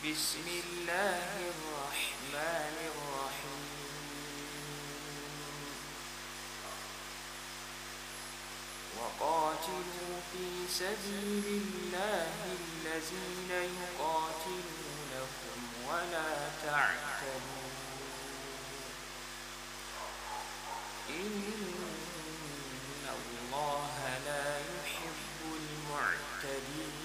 بسم الله الرحمن الرحيم وقاتلوا في سبيل الله الذين يقاتلونكم ولا تعتدوا إن الله لا يحب المعتدين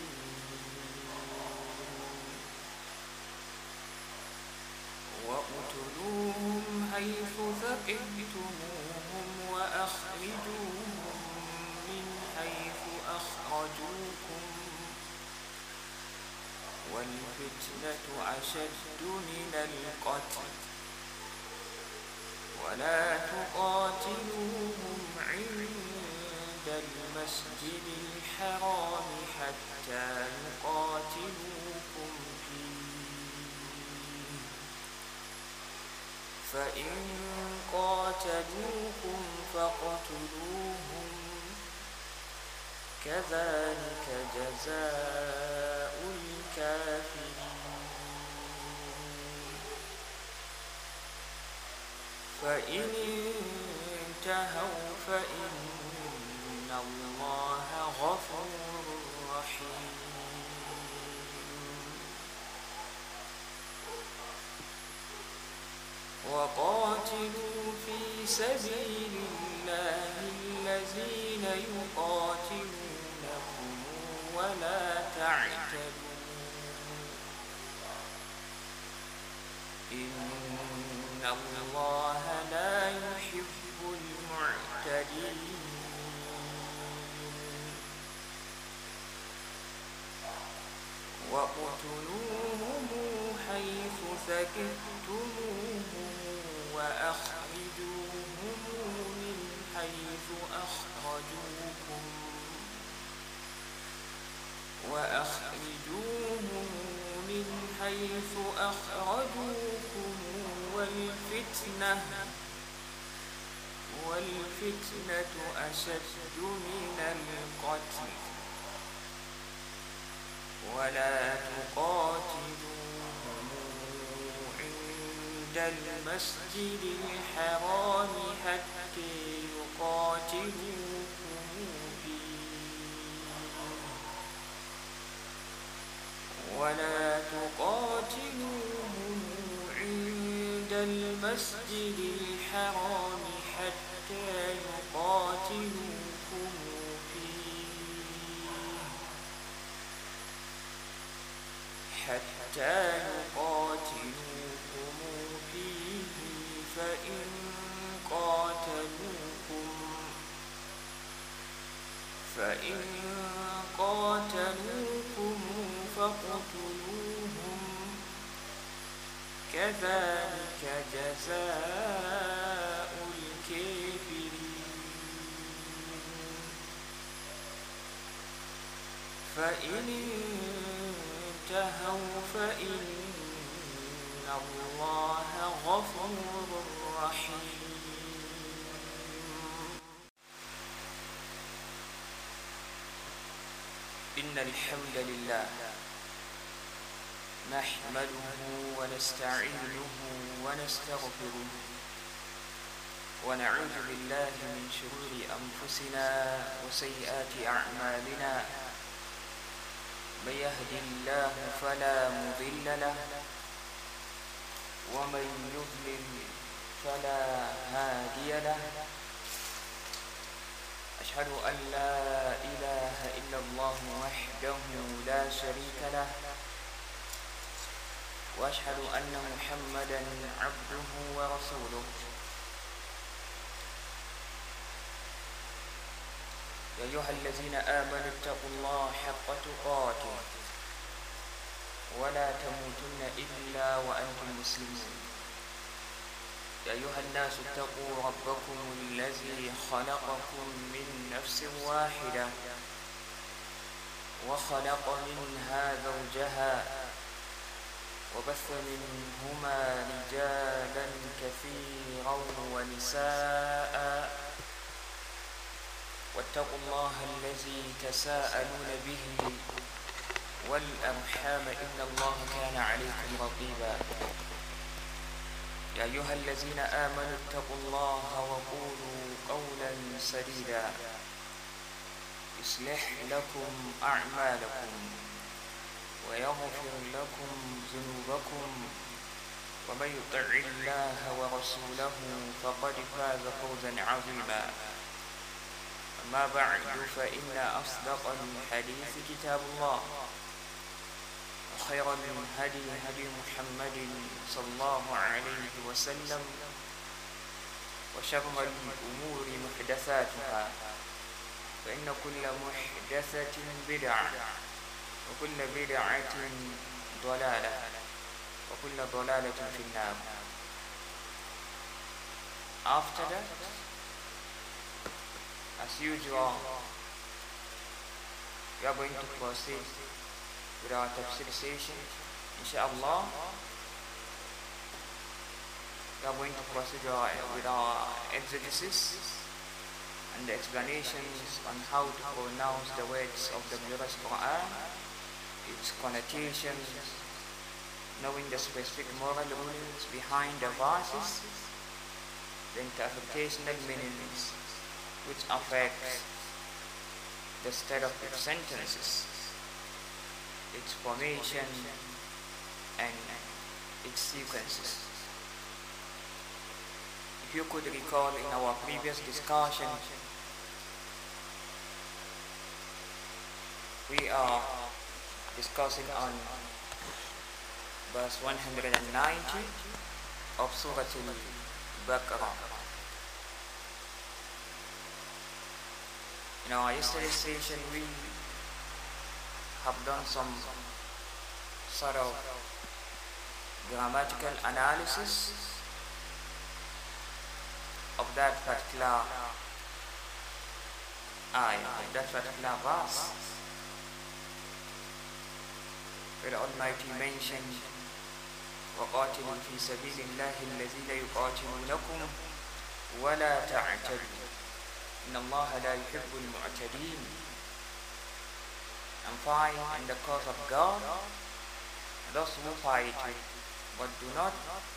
وَاقْتُلُوهُمْ حَيْثُ ثَقِفْتُمُوهُمْ وَأَخْرِجُوهُمْ مِنْ حَيْثُ أَخْرَجُوكُمْ وَالْفِتْنَةُ أَشَدُّ مِنَ الْقَتْلِ وَلَا تُقَاتِلُوهُمْ عِندَ الْمَسْجِدِ الْحَرَامِ حَتَّى يُقَاتِلُوكُمْ فِيهِ فَإِنْ قَاتَلُوكُمْ فَاقْتُلُوهُمْ كَذَلِكَ جَزَاءُ الْكَافِرِينَ فَإِنِ انْتَهَوْا فَإِنَّ اللَّهَ غَفُورٌ رَحِيمٌ وَقَاتِلُوا فِي سَبِيلِ اللَّهِ الَّذِينَ يُقَاتِلُونَكُمْ وَلَا تَعْتَدُوا إِنَّ اللَّهَ لَا يُحِبُّ الْمُعْتَدِينَ وَاقْتُلُوهُمْ حَيْثُ ثَقِفْتُمُوهُمْ وَأَخْرِجُوهُمْ مِنْ حَيْثُ أَخْرَجُوكُمْ وَالْفِتْنَةُ أَشَدُّ مِنَ الْقَتْلِ وَلَا تُقَاتِلُوهُمْ عِندَ الْمَسْجِدِ الْحَرَامِ حَتَّى يُقَاتِلُوكُمْ فِيهِ فَإِنْ قَاتَلُوكُمْ فَاقْتُلُوهُمْ كَذَلِكَ جَزَاءُ الْكَافِرِينَ فَإِنِ انْتَهَوْا فَإِنَّ اللَّهَ غَفُورٌ رَحِيمٌ إن الحمد لله نحمده ونستعينه ونستغفره ونعوذ بالله من شرور أنفسنا وسيئات أعمالنا من يهد الله فلا مضل له ومن يضلل فلا هادي له أشهد أن لا إله إلا الله وحده لا شريك له وأشهد أن محمدًا عبده ورسوله يا أيها الذين آمنوا اتقوا الله حق تقاته ولا تموتن إلا وأنتم مسلمون يا أيها الناس اتقوا ربكم الذي خلقكم من نفس واحدة وخلق منها زوجها وبث منهما رجالا كثيرا ونساء واتقوا الله الذي تساءلون به والأرحام إن الله كان عليكم رقيبا يا أيها الذين آمنوا اتقوا الله وقولوا قولا سديدا يصلح لكم أعمالكم ويغفر لكم ذنوبكم ومن يطع الله ورسوله فقد فاز فوزا عظيما أما بعد فإن أصدق الحديث كتاب الله وخير الهدي هدي محمد صلى الله عليه وسلم وشر الأمور محدثاتها فإن كل محدثة بدعة وكل بدعة ضلالة وكل ضلالة في النار. After that, as usual, we are going to proceed with our tafsir session. Inshallah, we are going to proceed with our exegesis and the explanations on how to pronounce the words of the glorious Quran, its connotations, knowing the specific moral rulings behind the verses, the interpretational meanings which affects the state of its sentences, its formation and its sequences. If you could recall in our previous discussion, we are discussing on verse 190 of Surah Al-Baqarah. In our yesterday's session, we have done some sort of grammatical analysis of that particular ayah, of that particular verse, where the Almighty mentioned وَقَاتِلُوا فِي سَبِيلِ اللَّهِ الَّذِينَ يُقَاتِلُونَكُمْ وَلَا تَعْتَدُوا إِنَّ اللَّهَ لَا يُحِبُّ الْمُعْتَدِينَ. And fight in the cause of God those who fight but do not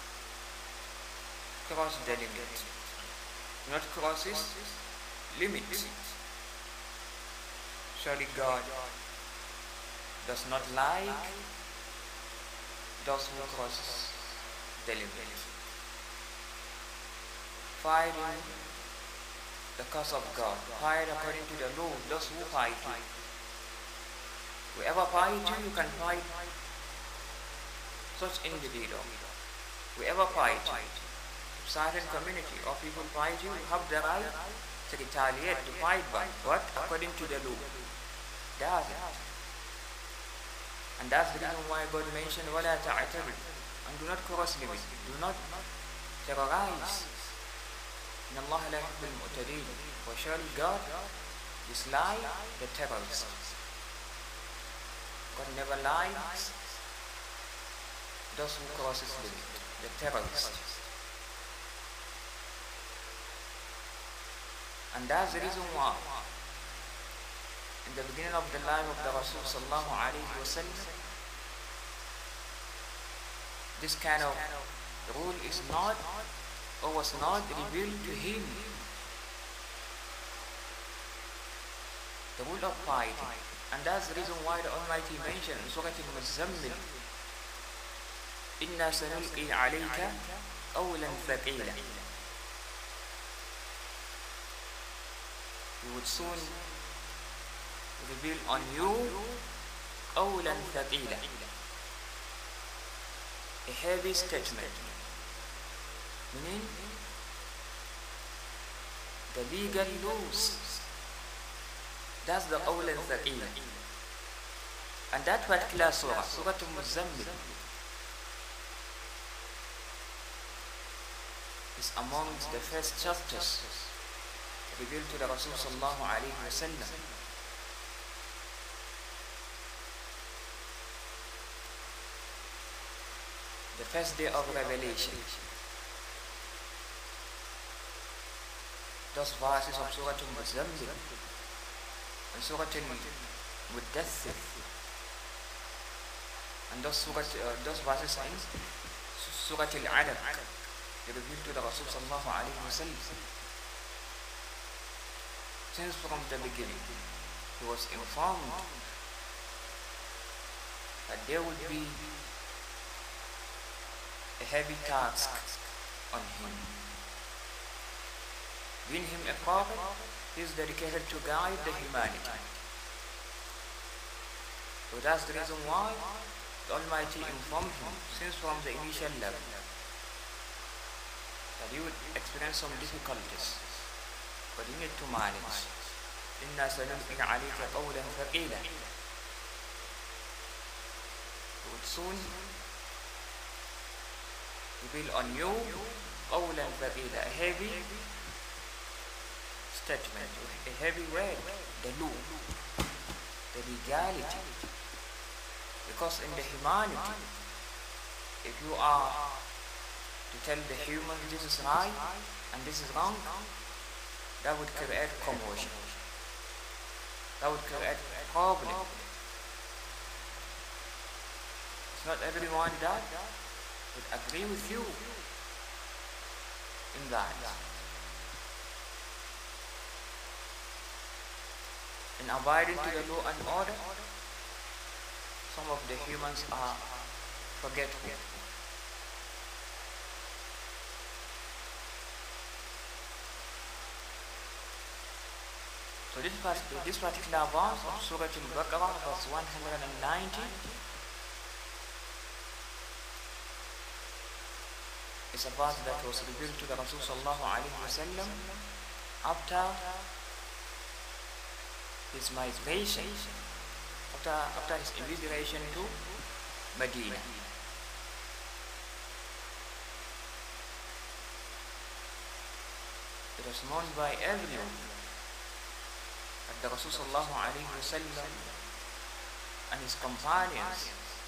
cross the limit. Do not cross his limits. Surely God does not like those who cross the limit. Fight in the cause of God. Fight according to the law. Those who fight you. Whoever fight you, you can fight such individual. Whoever fight you, if certain community or people fight you, you have the right to retaliate, to fight back, but according to the law. That's it. And that's the reason why God mentioned وَلَا تَعْتَبِرْ, and do not cross limits, do not terrorize. إِنَّ اللَّهَ لَا يُحِبُّ الْمُعْتَدِينَ, for surely God dislikes the terrorists. God never likes those who crosses limits, the terrorists. And that's the reason why in the beginning of the life of the Rasul sallallahu alayhi wa sallam, this kind of rule is not or was not revealed to him. The rule of fighting. And that's the reason why the Almighty mentioned in Surah Al-Muzammil, إِنَّا سَنُلْقِي عَلَيْكَ قَوْلًا ثَقِيلًا. We would soon reveal on you قَوْلًا ثَقِيلًا, a heavy statement, meaning the legal laws. That's the قَوْلًا ثَقِيلًا. And that particular surah, Surah Al-Muzammil, is amongst the first chapters revealed to the Rasul sallallahu alayhi wa sallam. The first day of revelation. Those verses of Surah Al-Muzammil and Surah Al-Muddathir And those verses in Surah Al-Alaq, they revealed to the Rasul sallallahu alayhi wa sallam. Since from the beginning, he was informed that there would be a heavy task on him. Being him a prophet, he is dedicated to guide the humanity. So that's the reason why the Almighty informed him since from the initial level that he would experience some difficulties, but you need to manage. إِنَّا سَنُلْقِي عَلَيْكَ قَوْلًا ثَقِيلًا. He would soon reveal on you قَوْلًا ثَقِيلًا, a heavy statement, a heavy word, the law, the legality. Because in the humanity, if you are to tell the humans this is right and this is wrong, that would create commotion. That would create problem. It's not everyone that would agree with you in that. In abiding to the law and order, some of the humans are forgetful. So this particular verse of Surah Al-Baqarah, verse 190, is a verse that was revealed to the Rasul sallallahu alayhi wa sallam after his migration, after his immigration to Medina. It was known by everyone that the Rasul sallallahu alayhi wa sallam and his companions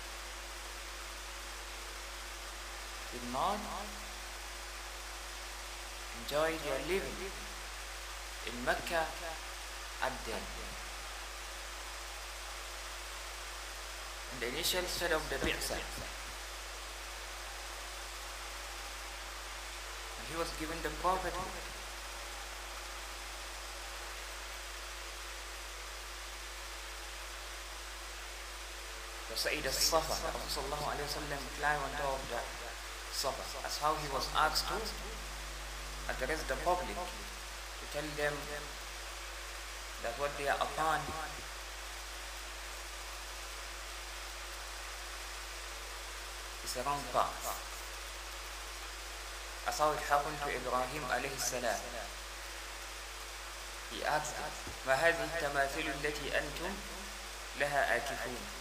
did not enjoy their living in Mecca at then. In the initial stage of the Bi'sa, he was given the prophethood. The Sayyid al-Safa, Rasul sallallahu alayhi wa sallam climbed on top of the Safa. That's how he was asked to address the public, to tell them that what they are upon is a wrong path. That's how it happened to Ibrahim alayhi salam. He asked, ما هذه التماثيل التي أنتم لها آكفون?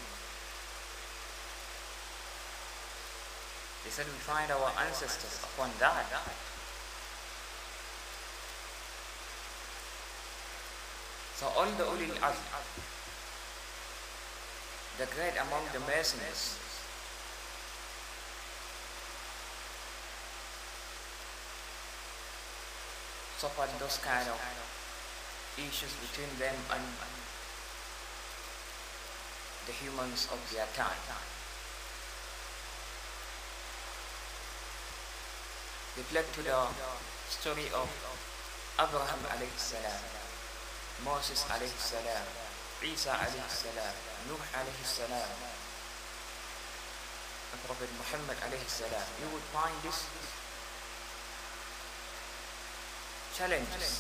They said, we find our ancestors upon that. So all the Ulil Azm, the great among the messengers, suffered those kind of issues between them and the humans of their time. Reflect to the story of Abraham alayhi salam, Moses alayhi salam, Isa alayhi salam, Nuh alayhi salam, and Prophet Muhammad alayhi salam. You would find these challenges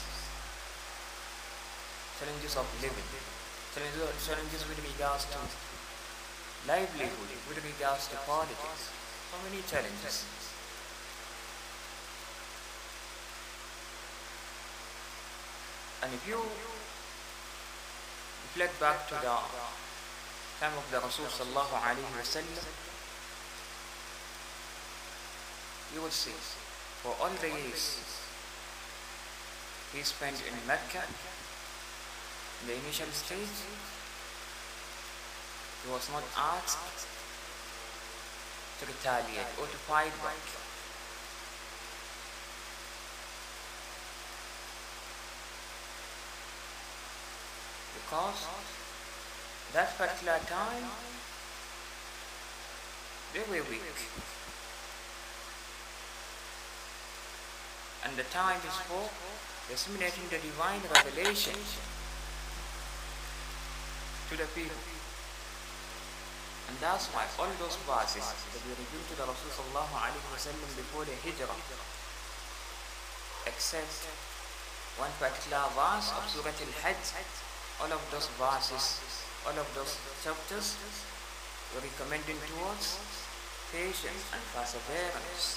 of living, challenges with regards to livelihood, with regards to politics, so many challenges. And if you reflect back to the time of the Rasul sallallahu alayhi wa sallam, you will see for all the years he spent in Mecca, in the initial stage, he was not asked to retaliate or to fight back. Because that particular time they were weak. And the time is for disseminating the divine revelation to the people. And that's why all those verses that were revealed to the Rasul sallallahu alaihi wasallam before the Hijrah, except one particular verse of Surah Al-Hajj, all of those verses, all of those chapters were recommending towards patience and perseverance.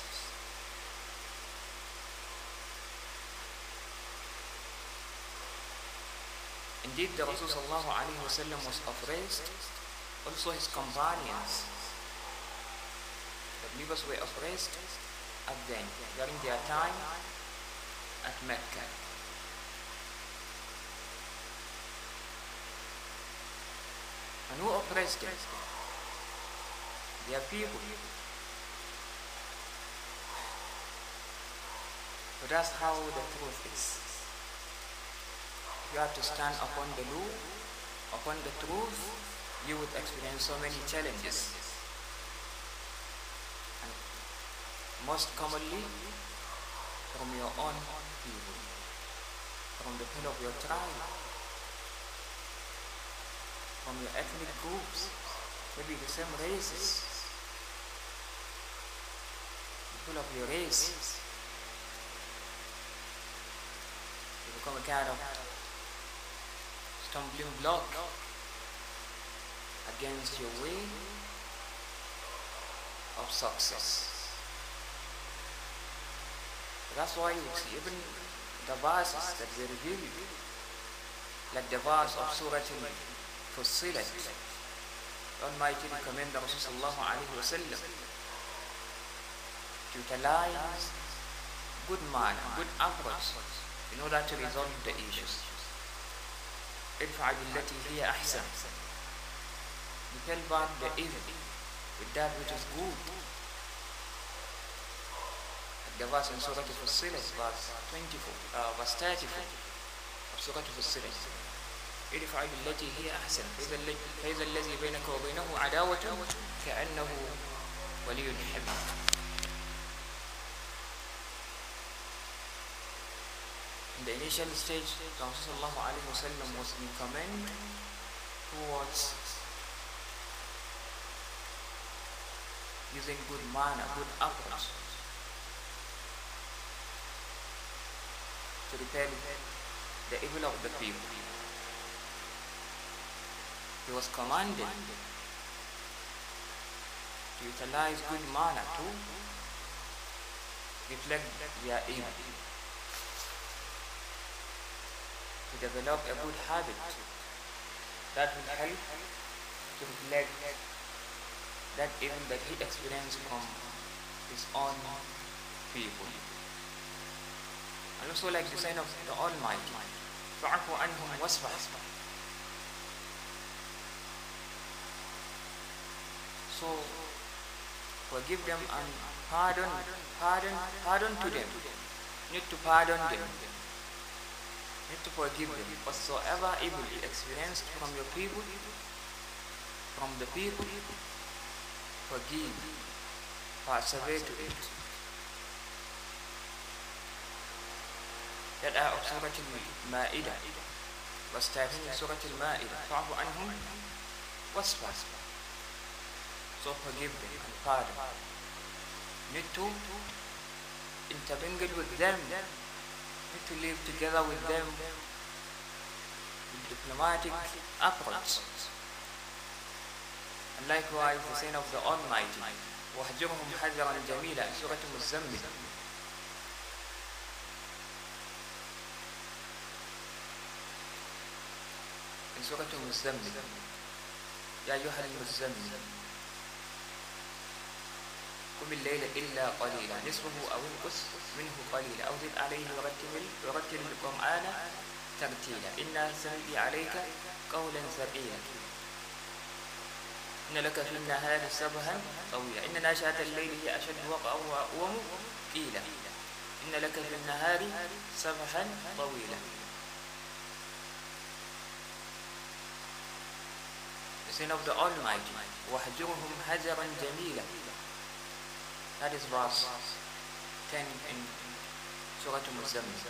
Indeed, the Rasul sallallahu alaihi wasallam was afraid. Also his companions, the believers, were oppressed again during their time at Mecca. And who oppressed them? Their people. But that's how the truth is. You have to stand upon the law, upon the truth. You would experience so many challenges, and most commonly from your own people, from the people of your tribe, from your ethnic groups, maybe the same races, people of your race. You become a kind of stumbling block against your way of success. That's why you see even the verses that were revealed, like the verse of Surah Al-Fussilat, Almighty recommend the Rasul sallallahu alaihi wasallam to utilize good manner, good approach in order to resolve the issues. ادفع بالتي هي أحسن. Repel back the evil with that which is good. The verse in Surah Al-Fussilat, verse 34 of Surah Al-Fussilat. ادفع بالتي هي أحسن فإذا الذي بينك وبينه عداوة كأنه ولي حميم. In the initial stage, the Prophet ﷺ was in command towards using good manner, good approach to repel the evil of the people. He was commanded to utilize good manner to reflect their evil, to develop a good habit that will help to reflect that evil that he experienced from his own people. And also like the sign of the Almighty, فَعْفُ عَنْهُمْ وَاسْفَحْ. So forgive them and pardon to them. You need to pardon them. You need to forgive them. Whatsoever evil you experienced from your people, from the people, forgive, persevere to it. That ayah of Surah Al-Ma'idah was taken in Surah Al-Ma'idah. فَعْفُ عَنْهُمْ وَاسْفَحْ. So forgive them and pardon. You need to intermingle with them. You need to live together with them with diplomatic approach. And likewise the saying of the Almighty, وَهْجُرْهُمْ حَجْرًا جَمِيلًا, Surah Al-Muzammil. In Surah Al-Muzammil, يَا أَيُّهَا الْمُزَّمِّلُ قم الليل إلا قليلا نصفه أو انقص منه قليلا أو زد عليه ورتل القرآن ترتيلا إنا سنلقي عليك قولا ثقيلا إن لك في النهار سبحا طويلا إن ناشئة الليل هي أشد وقعا وأقوم قيلا إن لك في النهار سبحا طويلا. The saying of the Almighty, وَهْجُرْهُمْ هَجَرًا جَمِيلًا. That is verse 10 in Surah Al-Muzammil.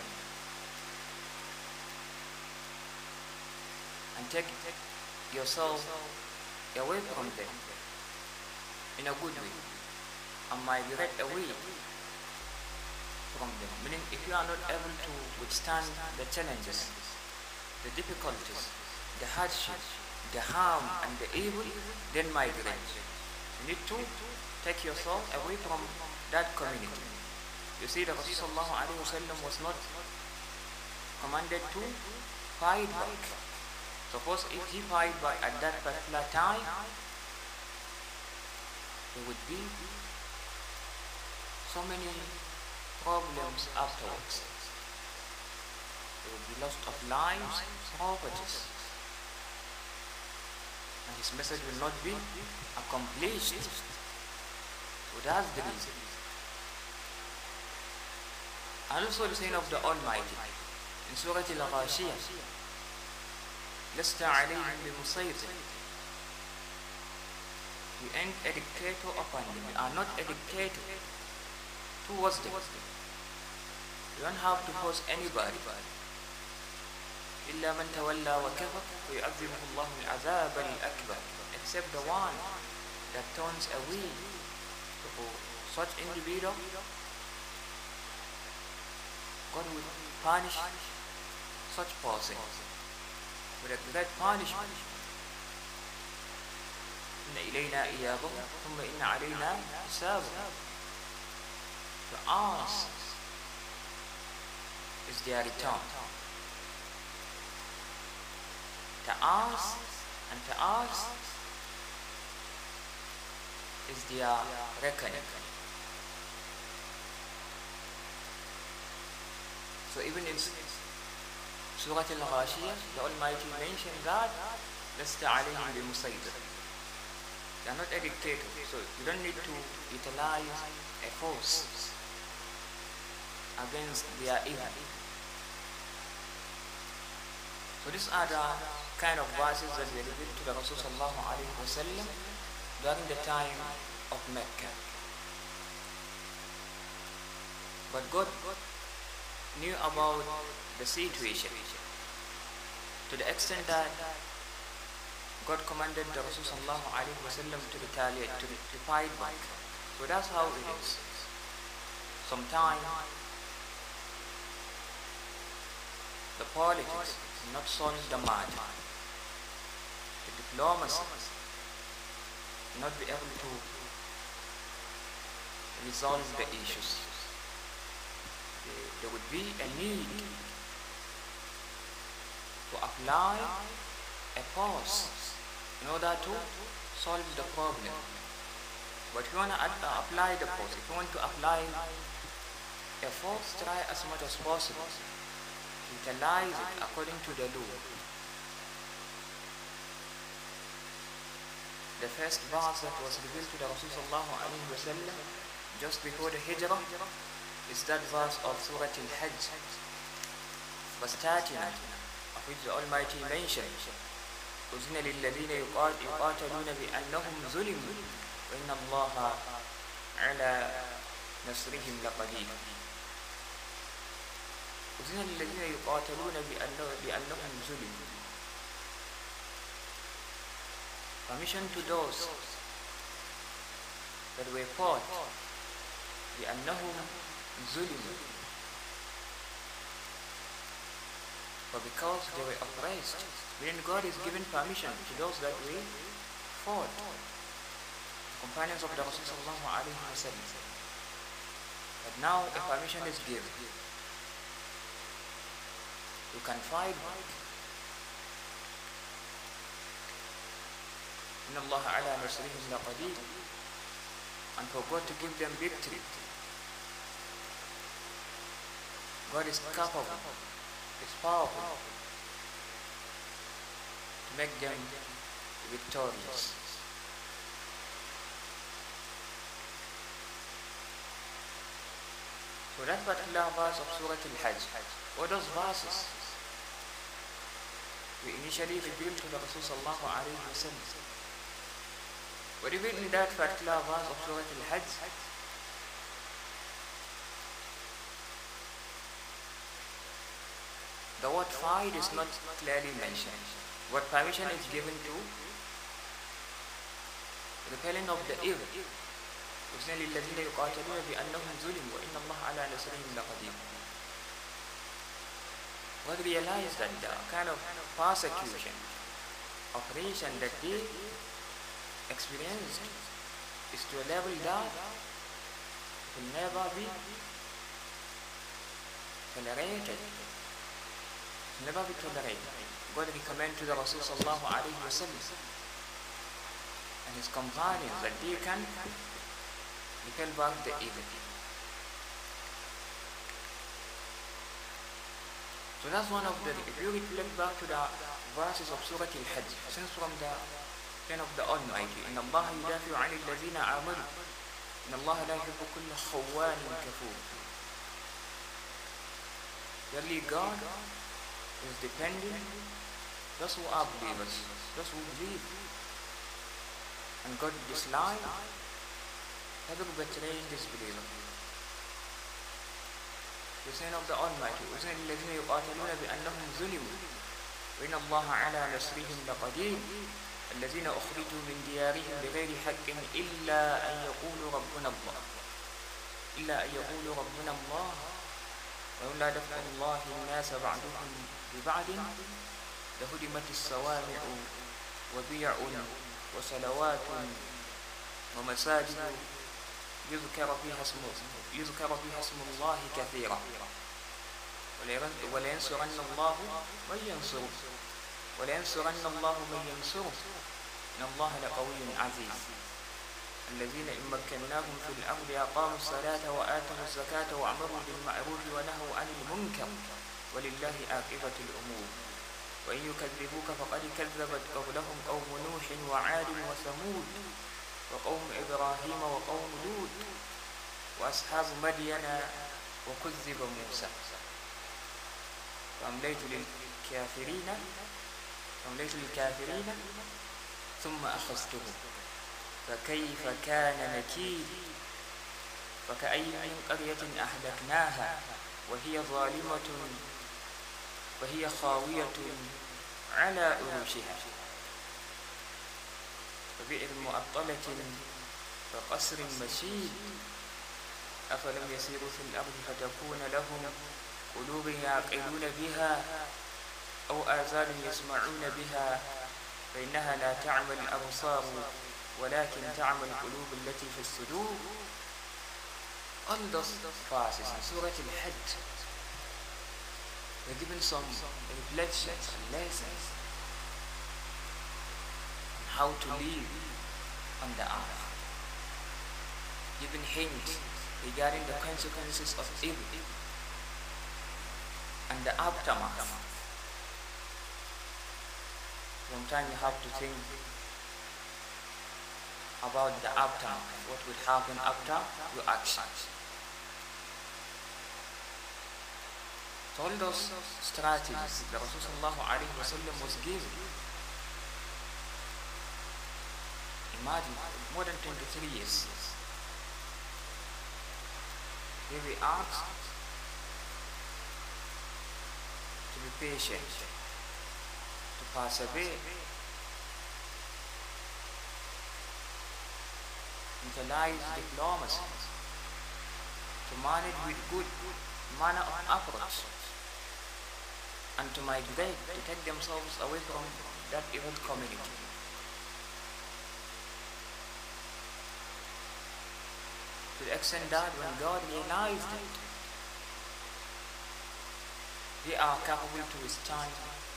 And take yourself away from them in a good way and migrate away from them. Meaning, if you are not able to withstand the challenges, the difficulties, the hardship, the harm and the evil, then migrate. You need to take yourself away from that community. You see, the Rasulullah ﷺ was not commanded to fight back. Suppose if he fight back at that particular time, there would be so many problems afterwards. There would be loss of lives, properties, and his message will not be accomplished. So that's the reason. And also the saying of the Almighty in Surah Al-Ghashiyah, لَسْتَ عَلَيْهِمْ بِمُصَيْطِرٍ. You ain't a dictator upon them. You are not a dictator towards them. You don't have to force anybody. إِلَّا مَنْ تَوَلَّى وَكَفَرَ وَيُعَذِّبُهُ اللَّهُ الْعَذَابَ الْأَكْبَرَ. Except the one that turns away. So for such individual, God will punish such person with a great punishment. إِنَّ إِلَيْنَا إِيَابَهُمْ ثُمَّ إِنَّ عَلَيْنَا حِسَابَهُمْ. To us is their return. To us and to us is their reckoning. So even in Surah Al-Ghashiyah, the Almighty mentioned that لَسْتَ عَلَيْهِمْ بِمُصَيْطِرٍ. They are not a dictator, so you don't need to utilize a force against their evil. So these are the kind of verses that were revealed to the Rasul sallallahu alaihi wasallam during the time of Mecca. But God knew about the situation to the extent that God commanded the Rasul sallallahu alaihi wasallam to retaliate, to fight back. So that's how it is. Sometimes the politics not solve the matter. The diplomacy not be able to resolve the issues. There would be a need to apply a force in order to solve the problem. But if you want to apply the force, if you want to apply a force, try as much as possible. Utilize it according to the law. The first verse that was revealed to the Rasul sallallahu alaihi wasallam just before the Hijrah is that verse of Surah Al-Hajj, verse 39, of which the Almighty mentioned, أُذِنَ لِلَّذِينَ يُقَاتَلُونَ بِأَنَّهُمْ ظُلِمُوا وَإِنَّ اللَّهَ عَلَى نَصْرِهِمْ لَقَدِيرٌ. أُذِنَ لِلَّذِينَ يُقَاتَلُونَ بِأَنَّهُمْ ظُلِمُوا. Permission to those that were fought بأنهم ظلموا, but because they were oppressed. Then God is giving permission to those that were fought, the companions of the Rasul sallallahu alaihi wasallam. But now a permission is given. You can fight back. إِنَّ اللَّهَ عَلَى نَصْرِهِمْ لَقَدِيرٌ. And for God to give them victory, God is capable, is powerful to make them victorious. So that particular verse of Surah Al-Hajj, or those verses we initially revealed to the Rasul sallallahu alaihi wasallam But even in that particular verse of Surah Al-Hajj, the word fight is not clearly mentioned. What permission is given to repelling of the evil. وَإِذْنَ لِلَّذِينَ يُقَاتَلُونَ بِأَنَّهُمْ ظُلِمُوا وَإِنَّ اللَّهَ عَلَى نَصْرِهِمْ لَقَدِيرٌ. But realize that the kind of persecution, oppression that they experienced is to a level that will never be tolerated. Never be tolerated. God recommend to the Rasul sallallahu alayhi wa sallam and his companions that they can repel back the evil. So that's one of the, if you reflect back to the verses of Surah Al-Hajj, since from the pen of the Almighty, إِنَّ اللَّهَ يُدَافِعُ عَنِ الَّذِينَ آمَنُوا إِنَّ اللَّهَ لَا يُحِبُّ كُلَّ خَوَّانٍ كَفُورٍ. Verily God is depending those who are believers, those who believe, and God dislikes having betraying disbeliever. The saying of the Almighty, وَإِذْنَ لِلَّذِينَ يُقَاتَلُونَ بِأَنَّهُمْ ظُلِمُوا وَإِنَّ اللَّهَ عَلَى نَصْرِهِمْ لَقَدِيرٌ الَّذِينَ أُخْرِجُوا مِنْ دِيَارِهِمْ بِغَيْرِ حَقٍّ إِلَّا أَنْ يَقُولُوا رَبُّنَا اللَّهُ ولولا دفع الله الناس بعضهم ببعض لهدمت الصوامع وبيع وصلوات ومساجد يذكر فيها اسم الله كثيرا ولينصرن الله من ينصره إن الله لقوي عزيز الذين إن مكناهم في الأرض أقاموا الصلاة وآتوا الزكاة وأمروا بالمعروف ونهوا عن المنكر ولله عاقبة الأمور وإن يكذبوك فقد كذبت قبلهم قوم نوح وعاد وثمود وقوم إبراهيم وقوم لوط وأصحاب مدين وكذب موسى فأمليت للكافرين ثم أخذتهم فكيف كان نكير فكأي من قرية أهلكناها وهي ظالمة وهي خاوية على عروشها وبئر مؤطلة وقصر مشيد أفلم يسيروا في الأرض فتكون لهم قلوب يعقلون بها أو آذان يسمعون بها فإنها لا تعمى الأبصار ولكن تعمى القلوب التي في الصدور. All those verses in Surah Al-Hajj were given some reflections and lessons on how to live on the earth, giving hints regarding the consequences of evil and the aftermath. Sometimes you have to think about the aftermath, what will happen after your actions. So all those strategies the Rasulullah was given. Imagine, more than 23 years. They were asked to be patient, to persevere, utilize diplomacy, to manage with good manner of approach, and to migrate, to take themselves away from that evil community. To the extent that when God realized it, they are capable to withstand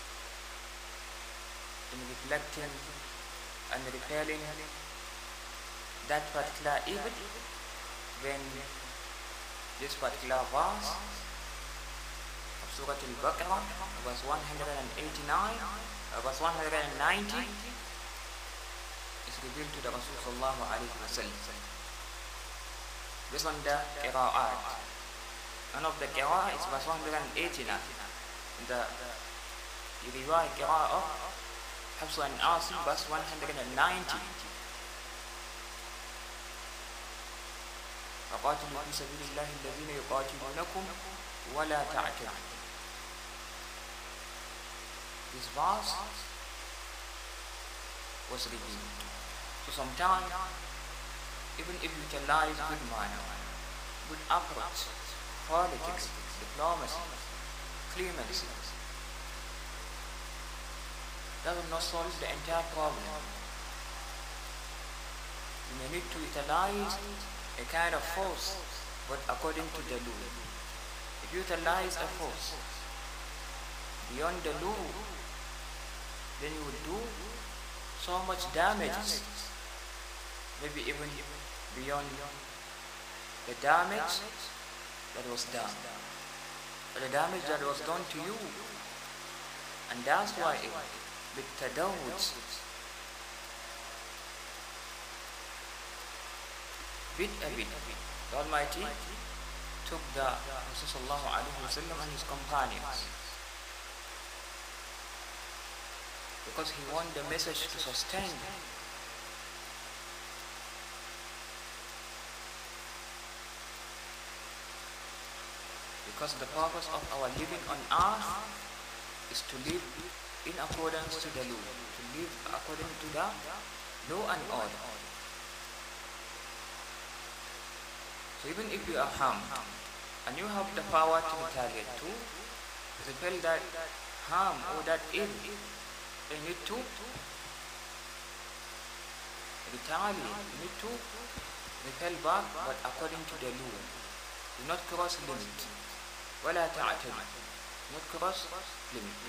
in reflecting and repelling that particular evil, when this particular verse of Surah Al-Baqarah, verse 189, verse 190, is revealed to the Rasul sallallahu alayhi wa sallam. Based on the qira'at. One of the qira'at is verse 189. The riwayah qira'ah of Hafs and Asim, verse 190. فقاتلوا في سبيل الله الذين يقاتلونكم ولا تعتدوا. This verse was revealed. So sometimes, even if you utilize good manner, good approach, politics, diplomacy, clemency, that will not solve the entire problem. You may need to utilize a kind of force, but according to the law. If you utilize a force beyond the law, then you will do so much damage, maybe even beyond the damage that was done, or the damage that was done to you. And that's why بالتدوج bit a bit, the Almighty took the Rasulullah and his companions, because he wanted the message to sustain. Because the purpose of our living on earth is to live in accordance to the law, to live according to the law and order. So even if you are harmed and you have the power to retaliate, to repel that harm or that ill, you need to retaliate, you need to repel back, but according to the law. Do not cross limit. ولا تعتدوا. Not cross limit.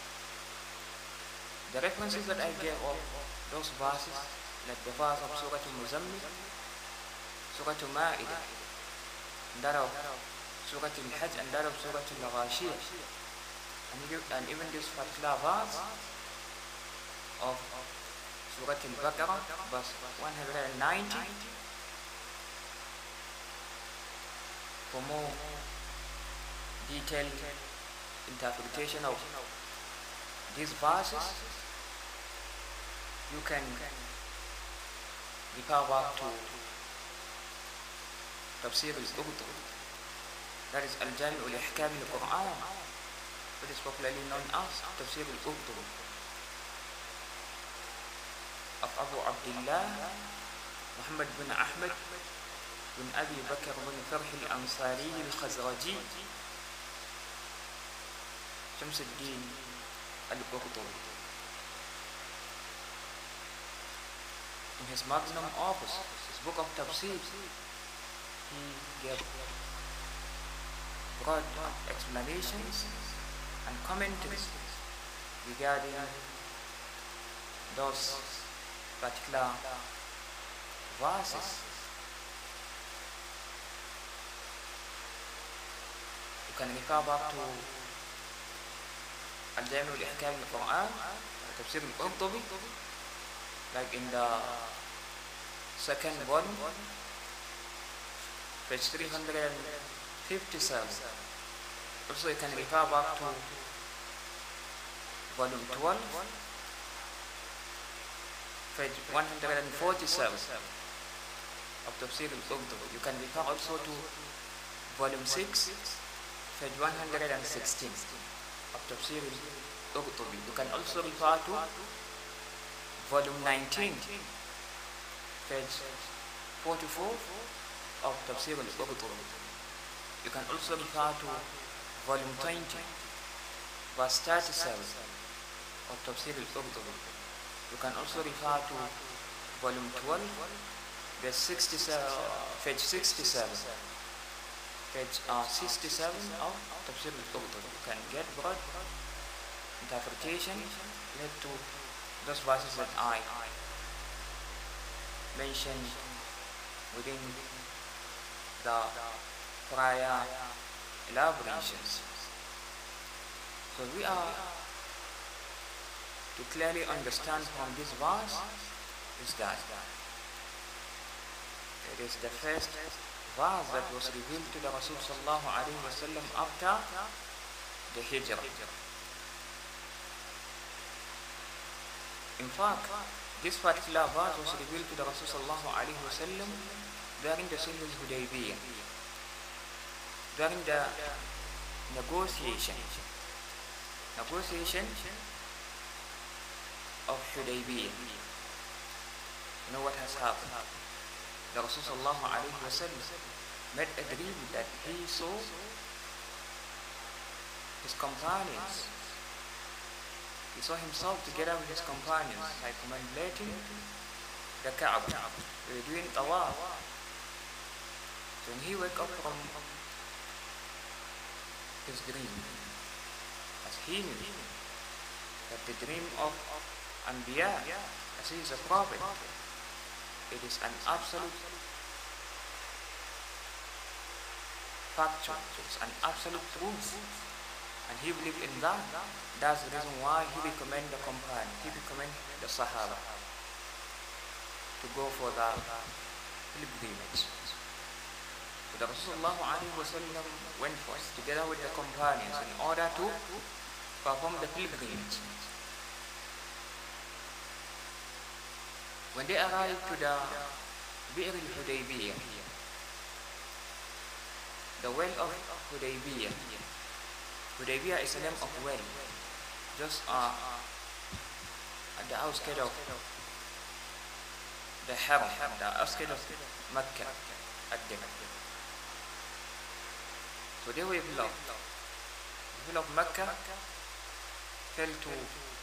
The references that I gave of those verses, like the verse of Surah Al-Muzammil, Surah Al-Ma'idah, and that of Surah Al-Hajj, and that of Surah Al-Ghashiyah, and even this particular verse of Surah Al-Baqarah, verse 190, for more detailed interpretation of these verses, you can refer back to Tafsir al-Qurtubi, that is Al-Jami' al-Ihkam al-Quran, that is popularly known as Tafsir al-Qurtubi, of Abu Abdullah Muhammad bin Ahmad bin Abi Bakr bin Farh al-Ansari al-Khazraji Shamsuddin al-Qurtubi. In his magnum opus, his book of Tafsir, he gave broad explanations and commentaries regarding those particular verses. You can refer back to Al-Jami' al-Ihkam al-Quran, Tafsir al-Qurtubi, like in the second volume, page 357. Also you can refer back to volume 12, page 147 of Tafsir al-Qurtubi. You can refer also to volume 6, page 116 of Tafsir al-Qurtubi. You can also refer to volume 19, page 44 of Tafsir al-Qurtubi. You can also refer to volume 20, verse 37 of Tafsir al-Qurtubi. You can also refer to volume 12, page 67, page 67 of Tafsir al-Qurtubi. You can get broad interpretation led to those verses that I mentioned within the prior elaborations. So we are to clearly understand from this verse is that it is the first verse that was revealed to the Rasul sallallahu alaihi wasallam after the Hijrah. In fact, this particular verse was revealed to the Rasul sallallahu alaihi wasallam during the Sulh al-Hudaybiyah, during the negotiation of Hudaybiyah, you know what has happened? The Rasul sallallahu alayhi wa sallam made a dream that he saw his companions. He saw himself together with his companions, like contemplating the Kaaba. They were doing tawaf. So when he woke up from his dream, as he knew that the dream of Anbiya, as he is a prophet, it is an absolute factor, it's an absolute truth, and he believed in that. That's the reason why he recommended the companion, he recommended the Sahaba to go for the pilgrimage. So the Rasulullah went first together with the companions in order to perform the pilgrimage. When they arrived to the Bi'r al-Hudaybiyah, the well of Hudaybiyah. Hudaybiyah is the name of well, just at the outskirts of the Haram, the outskirts of Mecca, at them. So they were blocked. The people of Mecca failed to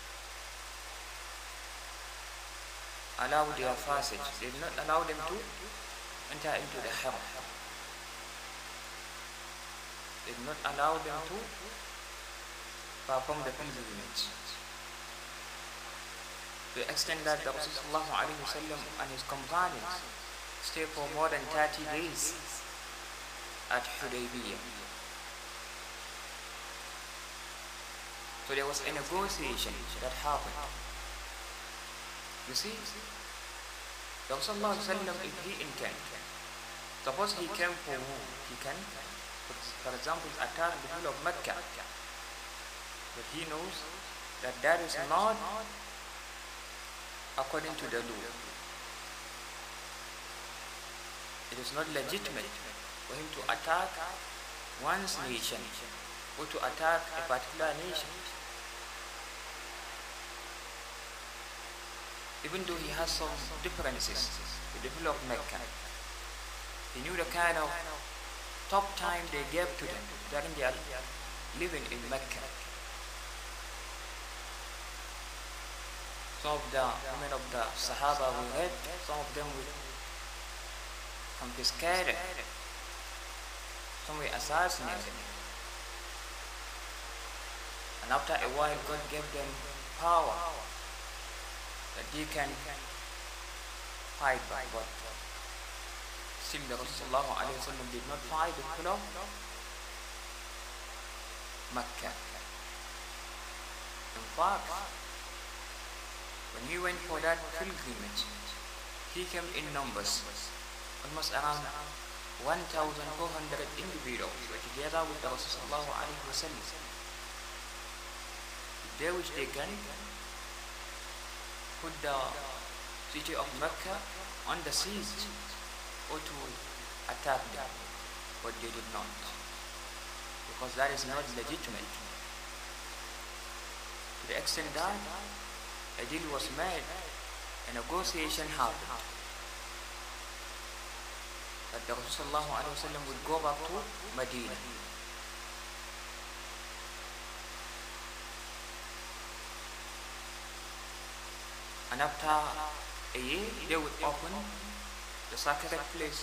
allow their passage. They did not allow them to enter into the Haram. They did not allow them to perform the pilgrimage. To the extent that the Rasulullah and his companions stayed for more than 30 days at Hudaybiyah. So there was a negotiation that happened. You see, the Rasulullah, if he intends, suppose he came for war, he can, for example, attack the people of Mecca, but he knows that that is not according to the law. It is not legitimate for him to attack one's nation or to attack a particular nation, even though he has some differences with the people of Mecca. He knew the kind of tough time they gave to them during their living in Mecca. Some of the women of the Sahaba were raped, some of them were confiscated, some were assassinated. And after a while, God gave them power that they can fight back. But still the Rasulullah did not fight the people of Mecca. In fact, when he went for that pilgrimage, he came in numbers, almost around 1,400 individuals were together with the Rasulullah. They which they can put the city of Mecca on the siege or to attack them, but they did not, because that is not legitimate. To the extent that a deal was made, a negotiation happened, that the Rasulullah would go back to Medina. And after a year, they would open the sacred place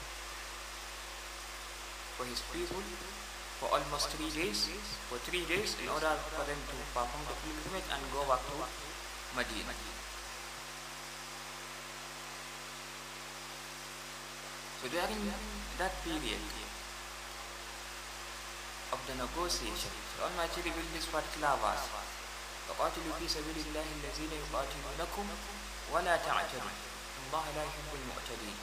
for his people for almost 3 days, in order for them to perform the pilgrimage and go back to Medina. So during that period of the negotiation, the Almighty revealed this particular verse: وَقَاتِلُوا فِي سَبِيلِ اللَّهِ الَّذِينَ يُقَاتِلُونَكُمْ وَلَا تَعْتَدُوا إِنَّ اللَّهَ لَا يُحِبُّ الْمُعْتَدِينَ.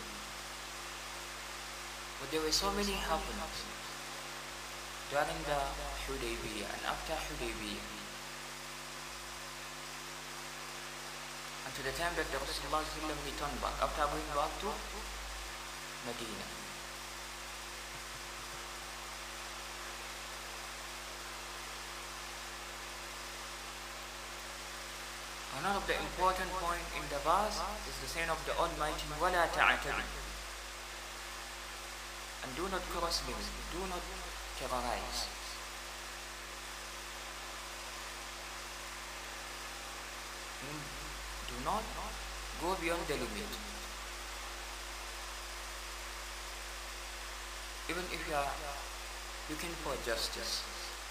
But there were so many happenings during the Hudaybiyah and after Hudaybiyah, until the time that the Rasulullah returned back after going back to Medina. Another of the important point in the verse is the saying of the Almighty, وَلَا تَعْتَدُوا, and do not cross limits, do not terrorize. Do not go beyond the limit. Even if you are looking for justice,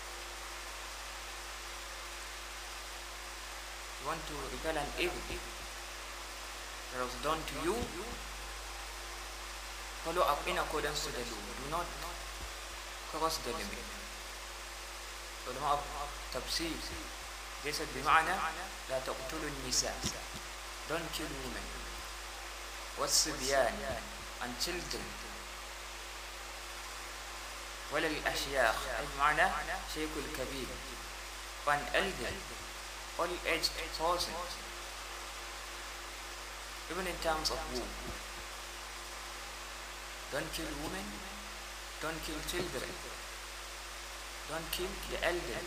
you want to repel an evil that was done to you, follow up in accordance to the law. Do not cross the limit. Ulama of Tafsir, they said بمعنى لا تقتلوا النساء, don't kill women, والصبيان, and children, ولا الأشياخ, أي بمعنى شيخ الكبير, an elder, all-aged person. Even in terms of war, don't kill women, don't kill children, don't kill the elder.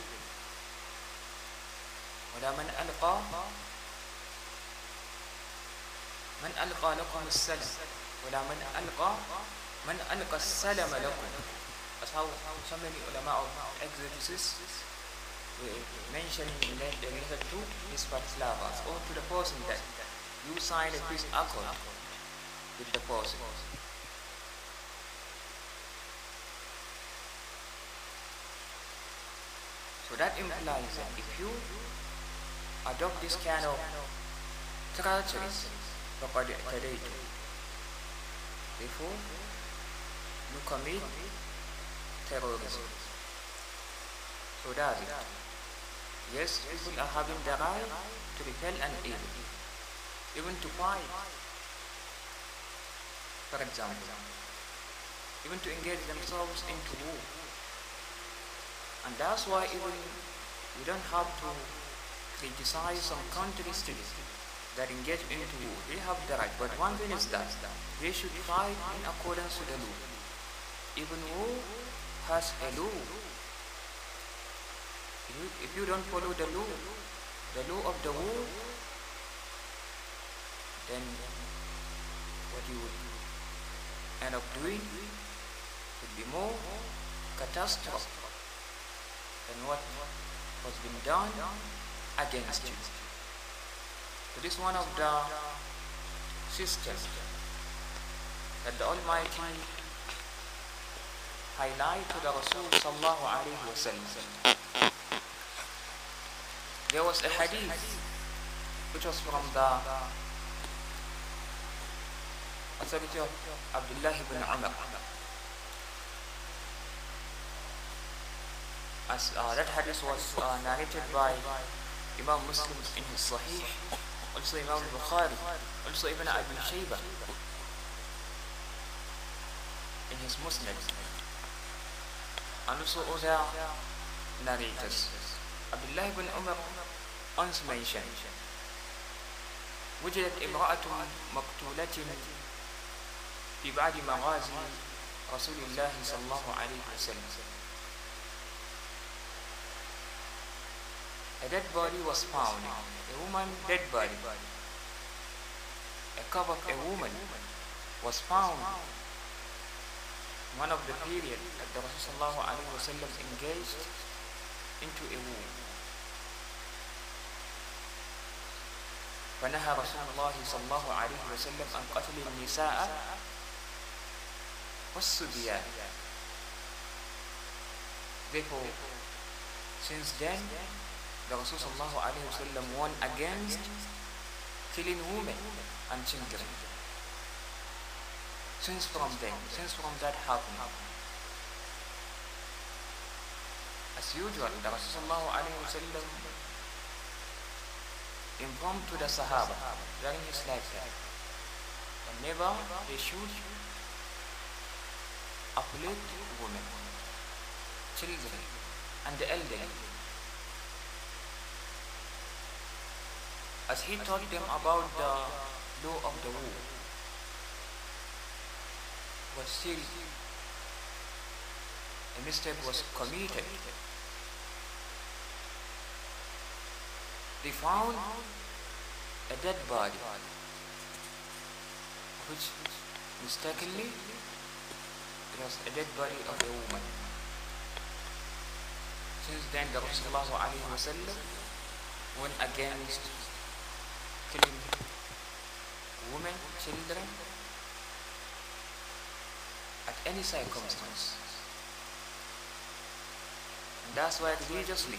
ولا من ألقى لكم السلم, ولا من ألقى السلم لكم. That's how so many ulama of exegesis mentioning related to this particular verse, or to the person that you sign a peace accord with the person. So that implies that if you adopt this kind of treacheries, therefore you commit terrorism. So that's it. Yes, people are having the right to repel an evil, even to fight, for example, even to engage themselves into war. And that's why even we don't have to criticize some countries today that engage into war. They have the right, but one thing is that they should fight in accordance with the law. Even war has a law. If you don't follow the law of the war, then what you would end up doing would be more catastrophic than what has been done against you. So this is one of the systems that the Almighty highlight to the Rasul sallallahu alayhi wa sallam. There was a hadith which was from the authority of Abdullah ibn Umar. As that hadith was narrated by Imam Muslim in his Sahih, also Imam Bukhari, also Ibn Abi Shaybah in his Musnad, and also other narrators. Abdullah ibn Umar once mentioned, وجدت امرأة مقتولة في بعض مغازي رسول الله صلى الله عليه وسلم. A dead body was found, a woman dead body, a cover of a woman was found. One of the period that the Rasulullah engaged into a war. فنهى رسول الله صلى الله عليه وسلم عن قتل النساء والصبيان. Therefore, since then, the Rasul sallallahu alayhi wa sallam warned against killing women and children. Since from that happened, as usual, the Rasul sallallahu alayhi wa sallam informed to the Sahaba during his lifetime, whenever they should uplift women, children, and the elderly, as he taught them about the law of the war. but still a mistake was committed. They found a dead body, which mistakenly it was a dead body of a woman. Since then, the Rasulullah went against killing women, children, at any circumstance. And that's why religiously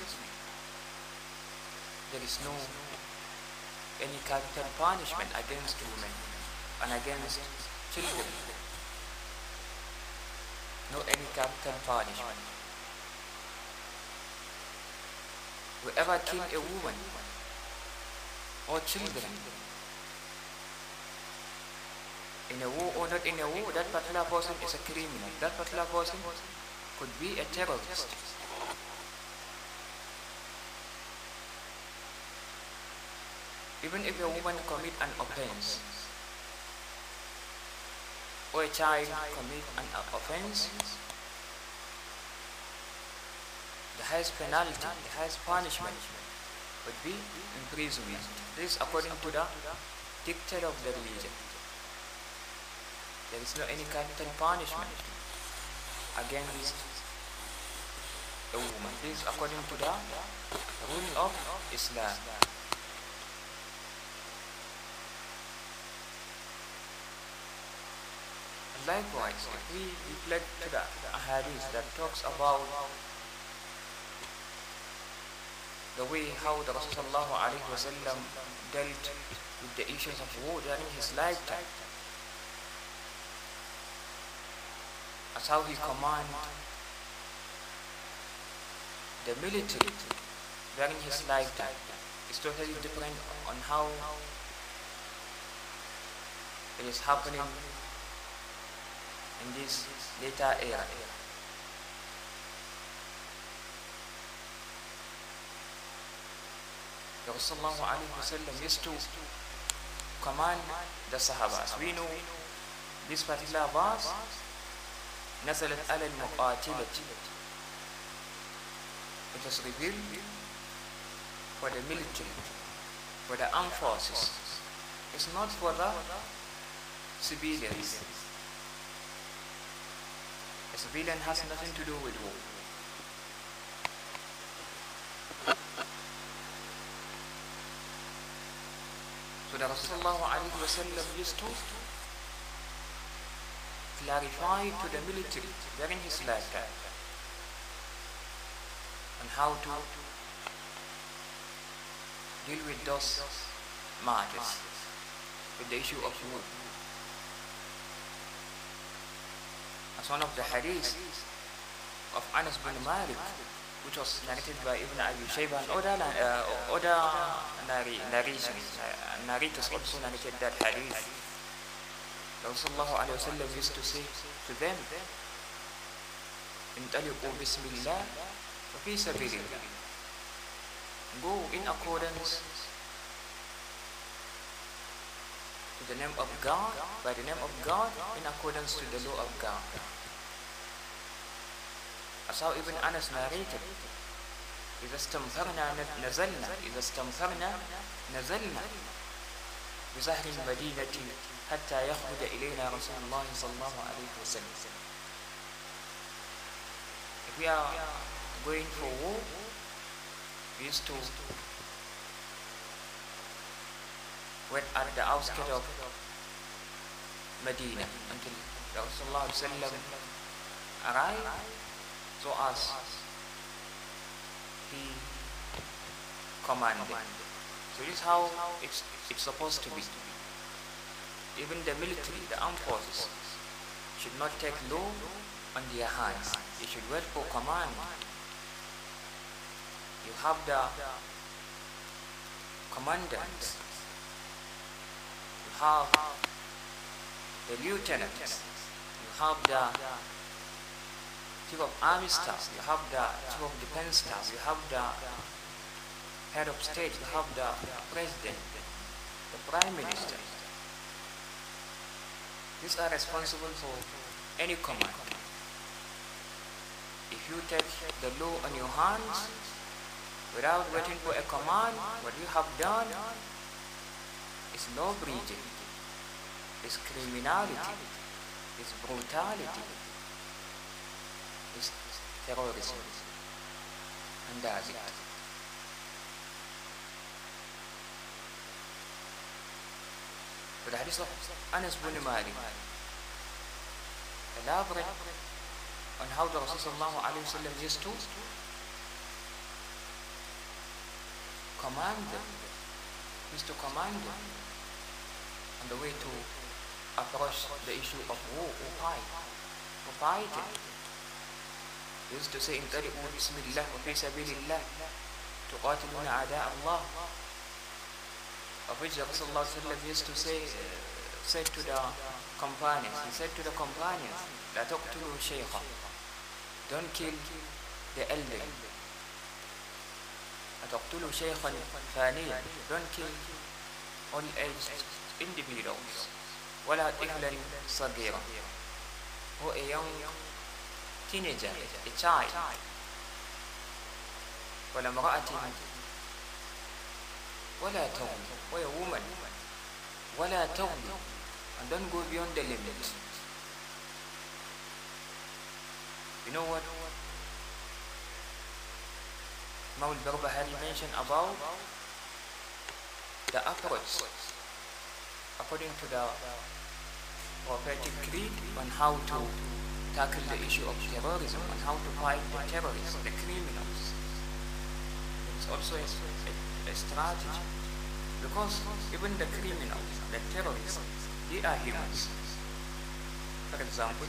there is no any capital punishment against women and against children. No any capital punishment. Whoever killed a woman or children in a war or not in a war, that particular person is a criminal. That particular person could be a terrorist. Even if a woman commit an offense or a child commit an offense, the highest penalty, the highest punishment would be imprisonment. This is according to the dictate of the religion. There is no any capital punishment against a woman. This is according to the ruling of Islam. Likewise, if we reflect to the hadith that talks about the way how the Rasulullah dealt with the issues of war during his lifetime, as how he commanded the military during his lifetime, is totally different on how it is happening in this later era. The Rasulullah used to command the Sahabas. We know this particular verse, نزلت على المقاتلة. It was revealed for the military, for the armed forces. It's not for the civilians. A civilian has nothing to do with war. So the Rasulullah used to clarify to the military during his lifetime on how to deal with those matters, with the issue of war. As one of the hadiths of Anas bin Malik, which was narrated by Ibn Abi Shayba and other narrators also narrated that hadith. Rasulullah used to say to them, "Intaliqu bismillah wa fi sabilillah." Go in accordance to the name of God, by the name of God, in accordance to the law of God. As how Ibn Anas narrated, إذا استمطرنا نزلنا إذا استمطرنا نزلنا بظهر المدينة حتى يخرج إلينا رسول الله صلى الله عليه وسلم. If we are going for war, we used to wait at the outskirts of Medina until Rasulullah arrived, so as he commanded. So this is how it's supposed to be. Even the military, the armed forces, should not take law on their hands. They should wait for command. You have the commandant, you have the lieutenant, you have the chief of army staff, you have the chief of defense staff, you have the head of state, you have the president, the prime minister. These are responsible for any command. If you take the law on your hands without waiting for a command, what you have done is law breaching, is criminality, is brutality, is terrorism, and that's it. But the hadith of Anas bin Malik elaborate on how the Rasulullah used to command them, on the way to approach the issue of war or fighting. He used to say, "Intariqu bismillah wa fi sabilillah tuqatiluna a'da Allah." Of which Rasulullah used to say, said to the companions, "La taqtulu shaykha." Don't kill the elder. أتقتلوا شيخا ثانيا. Don't kill old-aged individuals. ولا طفلا صغيرا. Or a young teenager, a child. ولا امرأة ولا تغني. Or a woman. ولا تغني. And don't go beyond the limit. You know what Imam al-Barbahari mentioned about the approach according to the prophetic creed on how to tackle the issue of terrorism, on how to fight the terrorists, the criminals. It's also a strategy, because even the criminals, the terrorists, they are humans. For example,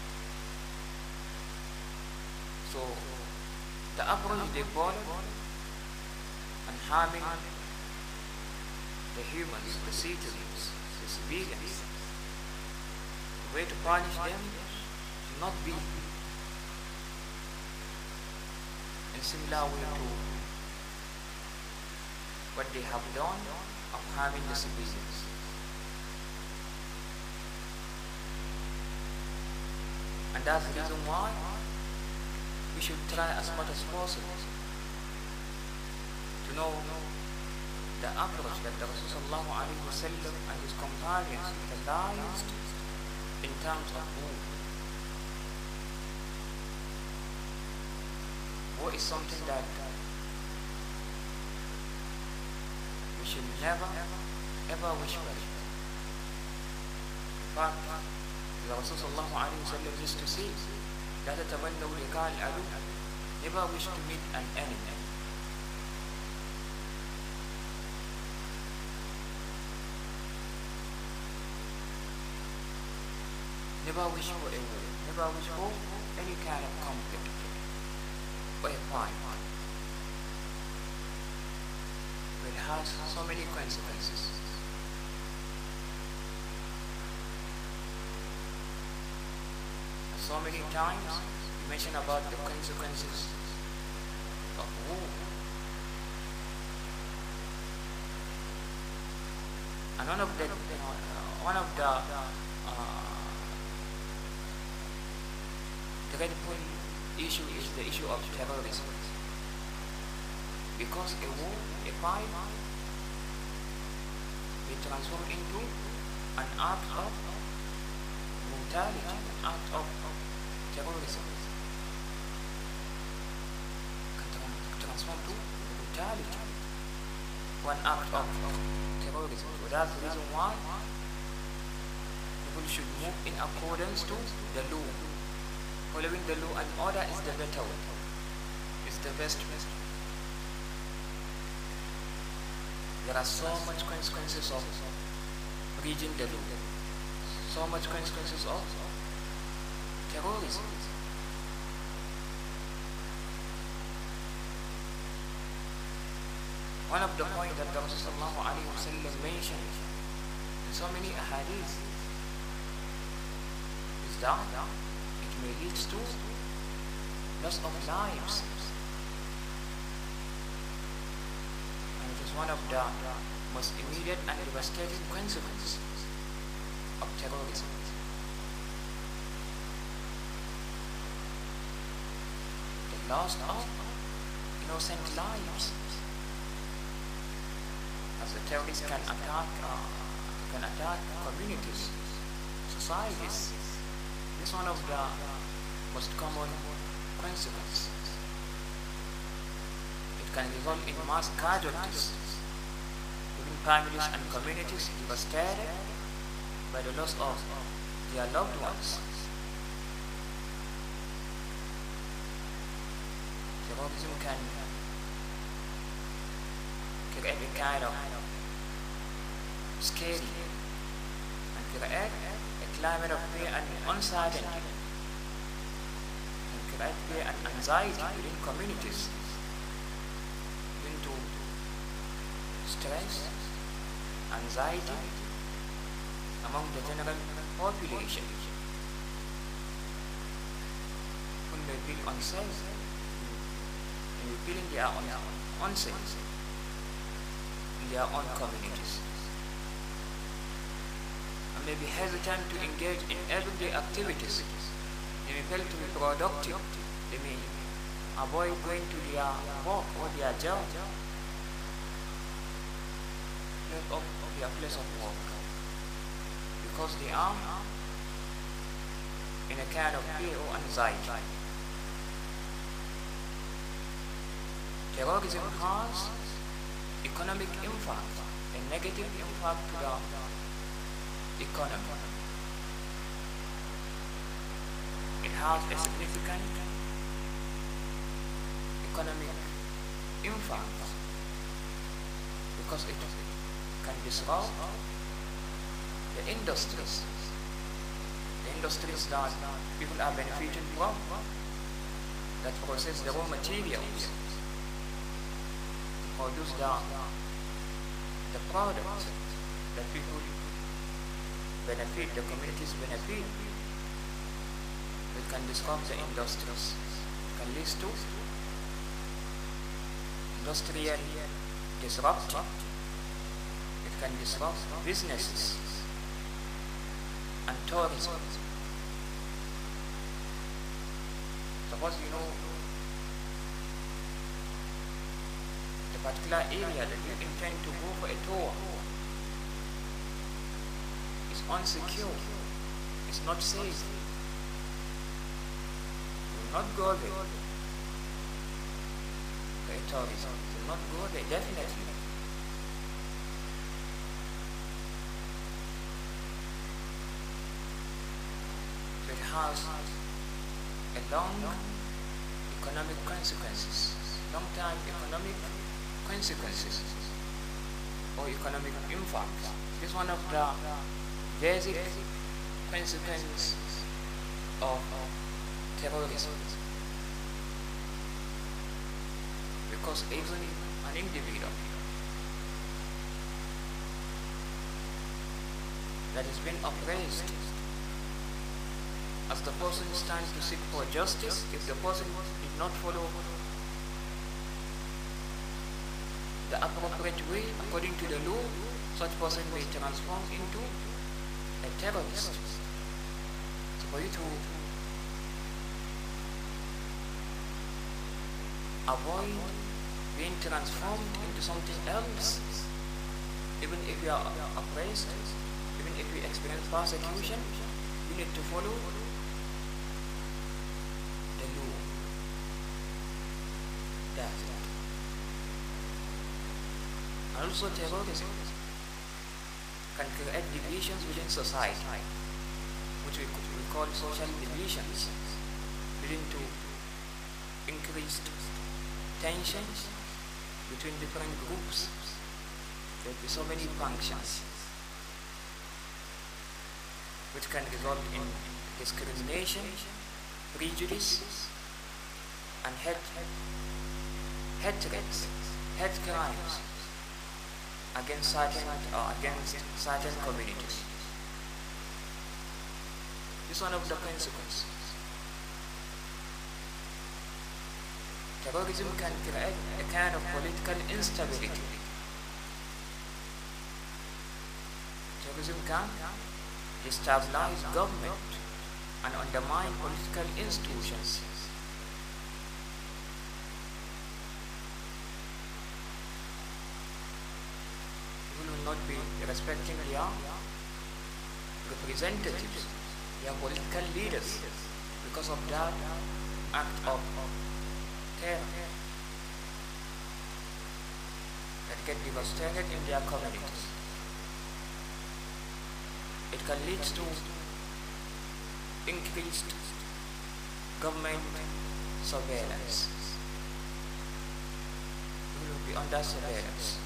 so the approach they follow and harming the humans, the citizens, the civilians, the way to punish them should not be in similar way to what they have done of harming the civilians. And that's the reason why we should try as much as possible to know the approach that the Rasulullah and his companions utilized in terms of war. War is something that we should never ever wish for. In fact, the Rasulullah used to say, لا تتمنوا لقاء العدو. Never wish to meet an enemy. Never wish for a war. Never wish for any kind of conflict or a fight. It has so many consequences. So many times we mention about the consequences of war. And one of the dreadful issue is the issue of terrorism. Because a war, a fight, will transform into an act of brutality, an act of terrorism. Can transform to brutality, one act of terrorism. So that's the reason why people should move in accordance to the law. Following the law and order is the better way. It's the best way. There are so much consequences of breaching the law. So much consequences of terrorism. One of the points that the Rasulullah mentioned in so many ahadith is that it may lead to loss of lives. And it is one of the most immediate and devastating consequences of terrorism. loss of innocent lives, as the terrorists can attack communities, societies. This is one of the most common consequences. It can result in mass casualties, leaving families and communities devastated by the loss of their loved ones. Terrorism can create a kind of scary and create a climate of fear and uncertainty, and create fear and anxiety within communities, leading to stress, anxiety among the general population, who may feel unsafe, may be feeling they are unsafe in their own communities, and may be hesitant to engage in everyday activities. They may fail to be productive. They may avoid going to their work or their job, their place of work, because they are in a kind of fear or anxiety. Terrorism has economic impact, a negative impact to the economy. It has a significant economic impact because it can disrupt the industries that people are benefiting from, that process the raw materials to produce the product that people benefit, the communities benefit. It can disrupt the industries. It can lead to industrial disruption. It can disrupt businesses and tourism. Suppose the particular area that you intend to go for a tour is unsecure, it's not safe. You will not go there for a tourism. You will not go there, definitely. So it has a long economic consequences, long-term economic consequences or economic impact. This is one of the basic consequences of terrorism, because even an individual that has been oppressed, as the person stands to seek for justice, if the person did not follow the appropriate way according to the law, such person may transform into a terrorist. So for you to avoid being transformed into something else, even if you are oppressed, even if you experience persecution, you need to follow the law. That's it. And also terrorism can create divisions within society, which we call social divisions, leading to increased tensions between different groups. There will be so many functions which can result in discrimination, prejudice, and hate crimes against certain communities. This is one of the consequences. Terrorism can create a kind of political instability. Terrorism can destabilize government and undermine political institutions. not be respecting their representatives, their political leaders, because of that act of terror that get devastated in their communities. It can lead to increased government surveillance. We will be under surveillance.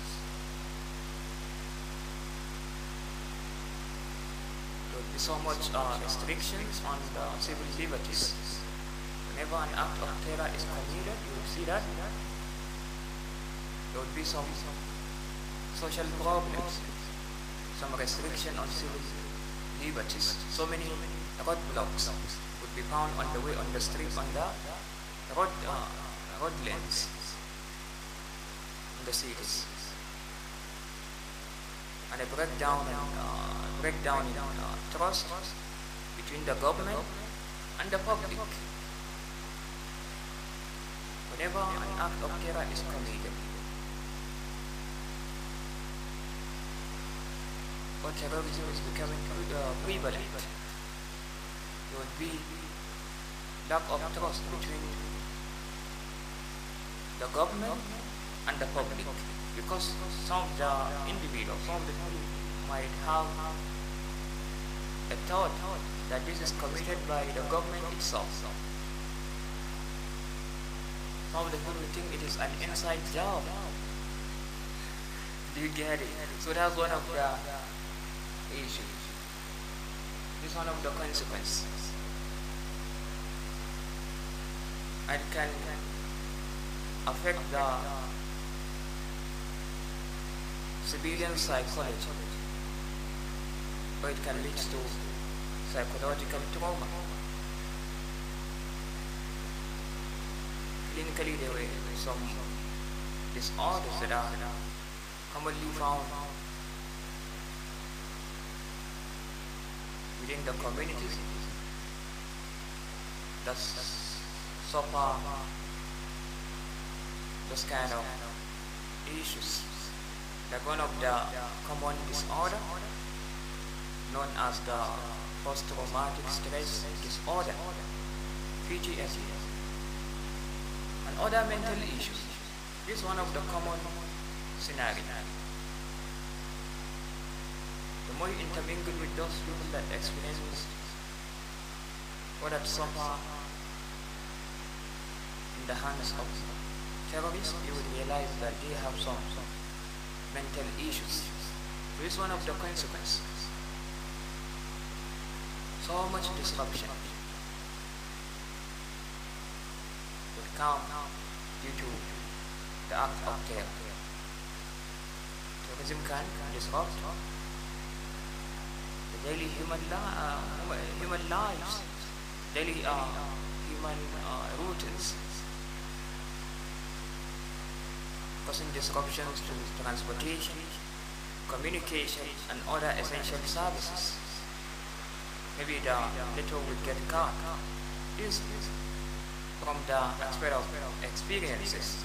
There will be so much restrictions on the civil liberties. Whenever an act of terror is committed, you will see that there will be some social problems, some restriction on civil liberties. So many roadblocks would be found on the way, on the street, on the road lanes in the cities, and a breakdown in trust between the government and the public. Whenever an act of terror is committed, or terrorism is becoming prevalent, there would be lack of trust between the government and the public, because some of the individuals, some of the people might have a thought that this is committed by the government itself. Some of the people think it is an inside job. Do you get it? So that's one of the issues. This is one of the consequences. And can affect the civilian psychology, or it can lead to psychological trauma. Clinically, there were some disorders that are commonly found within the communities that suffer those kind of issues. Like one of the common disorder known as the post-traumatic stress disorder, PTSD, and other mental issues. This is one of the common scenarios. The more you intermingle with those people that experience or that suffer in the hands of terrorists, you will realize that they have some mental issues. So this is one of the consequences. So much disruption would come due to the act of terror. Terrorism can disrupt the daily human lives, daily human routines, causing disruptions to transportation, communication, and other essential services. Maybe the network will get cut. This from the aspect of experiences.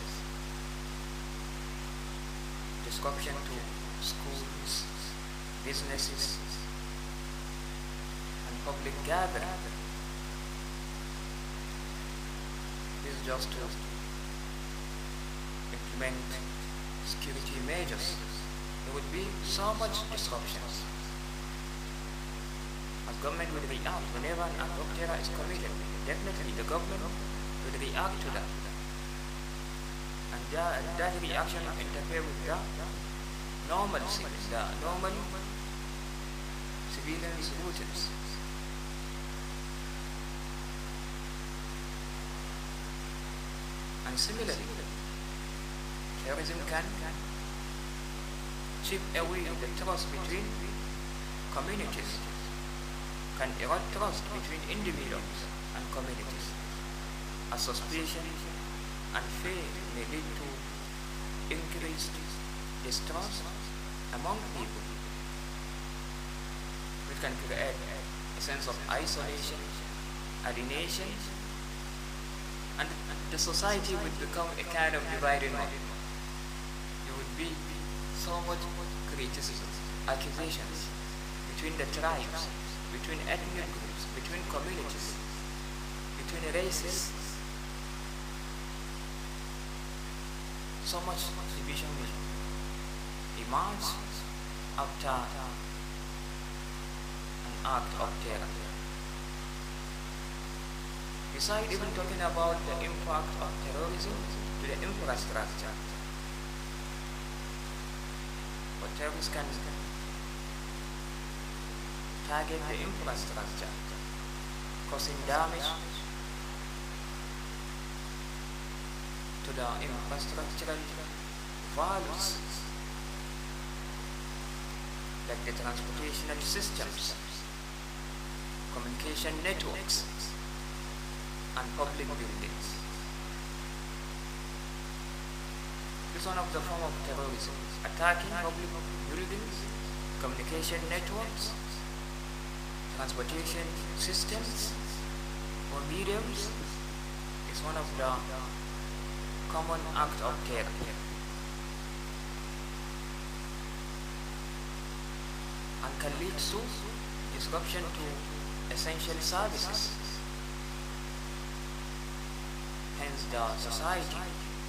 Disruption to schools, businesses, and public gathering. This is just to implement security measures. There would be so much disruptions. As government will react whenever an act of terror is committed. Definitely the government will react to that. And that reaction will interfere with the normalcy, the normal civilians' routines. And similarly, terrorism can chip away the trust between communities, can erode trust between individuals and communities. A suspicion and fear may lead to increased distrust among people, which can create a sense of isolation, alienation, and the society would become a kind of divided one. There would be so much criticism, accusations between the tribes, between ethnic groups, between communities, between races. So much division will emerge after an act of terror. Besides even talking about the impact of terrorism to the infrastructure, but terrorists can target the infrastructure, causing damage to the infrastructural values, like the transportational systems, communication networks, and public buildings. This is one of the form of terrorism. Attacking public buildings, communication networks, transportation systems, or mediums is one of the common act of terror. And can lead to disruption to essential services. Hence the society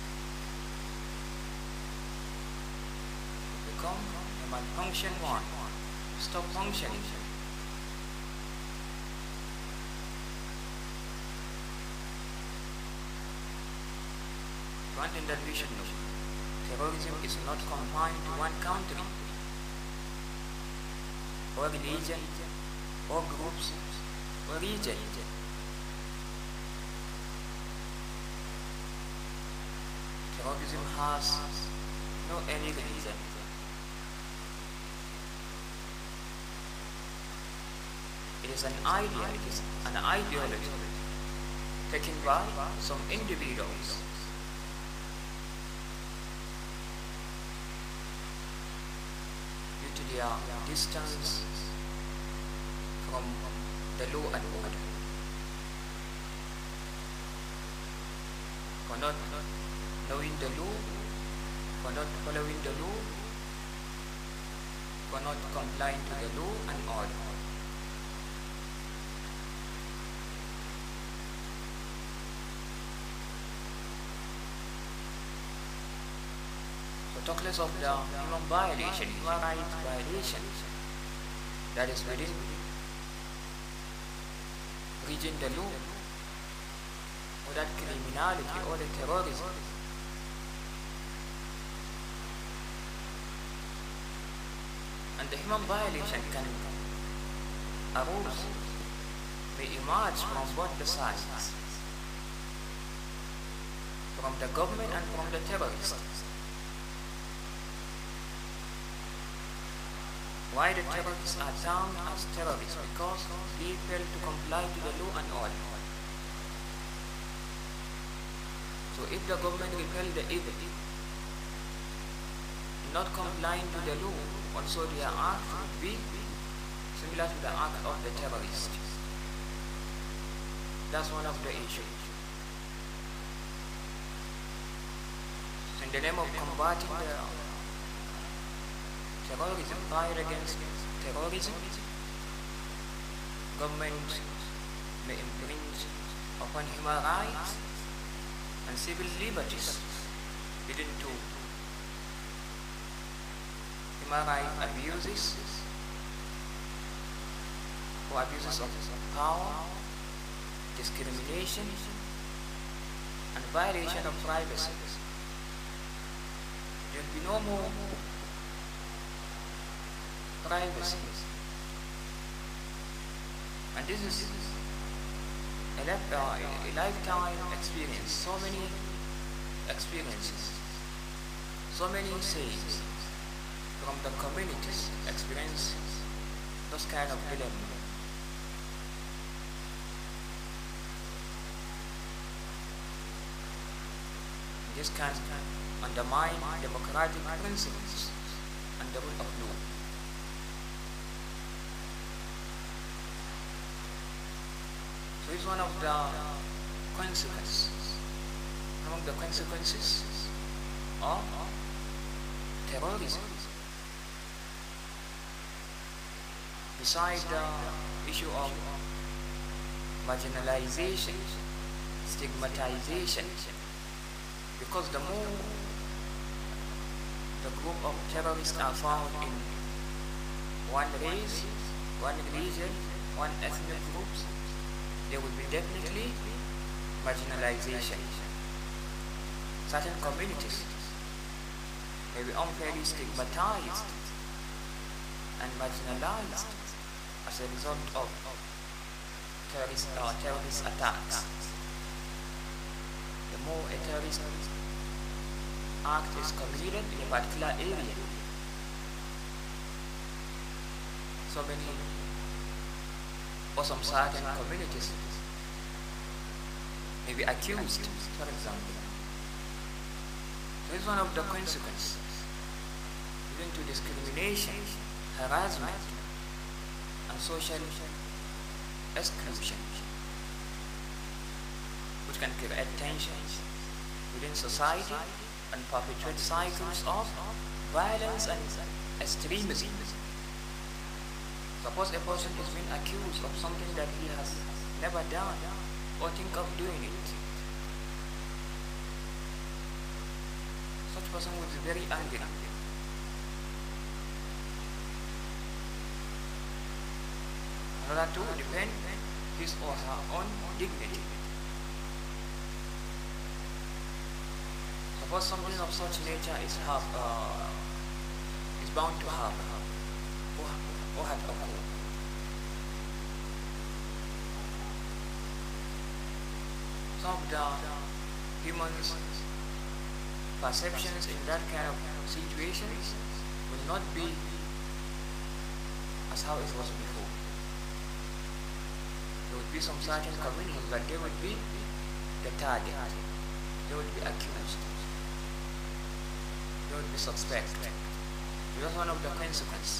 will become a malfunction one, stop functioning. One thing that we should know, terrorism is not confined to one country, or religion, or groups, or region. Terrorism has no any religion. It is an idea, it is an ideology taken by some individuals. Due to their distance from the law and order, for not knowing the law, for not following the law, for not complying to the law and order. So talk less of the human violation, human rights violation that is within breaching the law, or that criminality, or the terrorism. And the human violation can arise, may emerge from both the sides, from the government and from the terrorists. Why the terrorists are termed as terrorists? Because they fail to comply to the law and order. So if the government repel the evil, not complying to the law, also their act would be similar to the act of the terrorist. That's one of the issues. In the name of combating the terrorism, fight against terrorism, government may infringe upon human rights and civil liberties, leading to human rights abuses or abuses of power, discrimination, and violation of privacy. There will be no more privacy. And this is a lifetime experience, so many experiences, so many sayings from the communities experience those kind of dilemma. This can undermine democratic principles and the rule of law. So it's one of the consequences, among the consequences of terrorism. beside the issue of marginalization, stigmatization, because the more the group of terrorists are found in one race, one religion, one ethnic groups, there will be definitely marginalization. Certain communities may be unfairly stigmatized and marginalized as a result of terrorist attacks. The more a terrorist act is committed in a particular area, so many or some certain communities may be accused, for example. This is one of the consequences leading to discrimination, harassment, and social exclusion, which can create tensions within society and perpetuate cycles of violence and extremism. Suppose a person is being accused of something that he has never done or think of doing it. Such person would be very angry. In order to defend his or her own dignity. Suppose something of such nature is bound to happen or had occurred. Some of the humans' perceptions in that kind of situations will not be as how it was before. There would be some certain communities that they would be the target. They would be accused. They would be suspect. That's one of the consequences.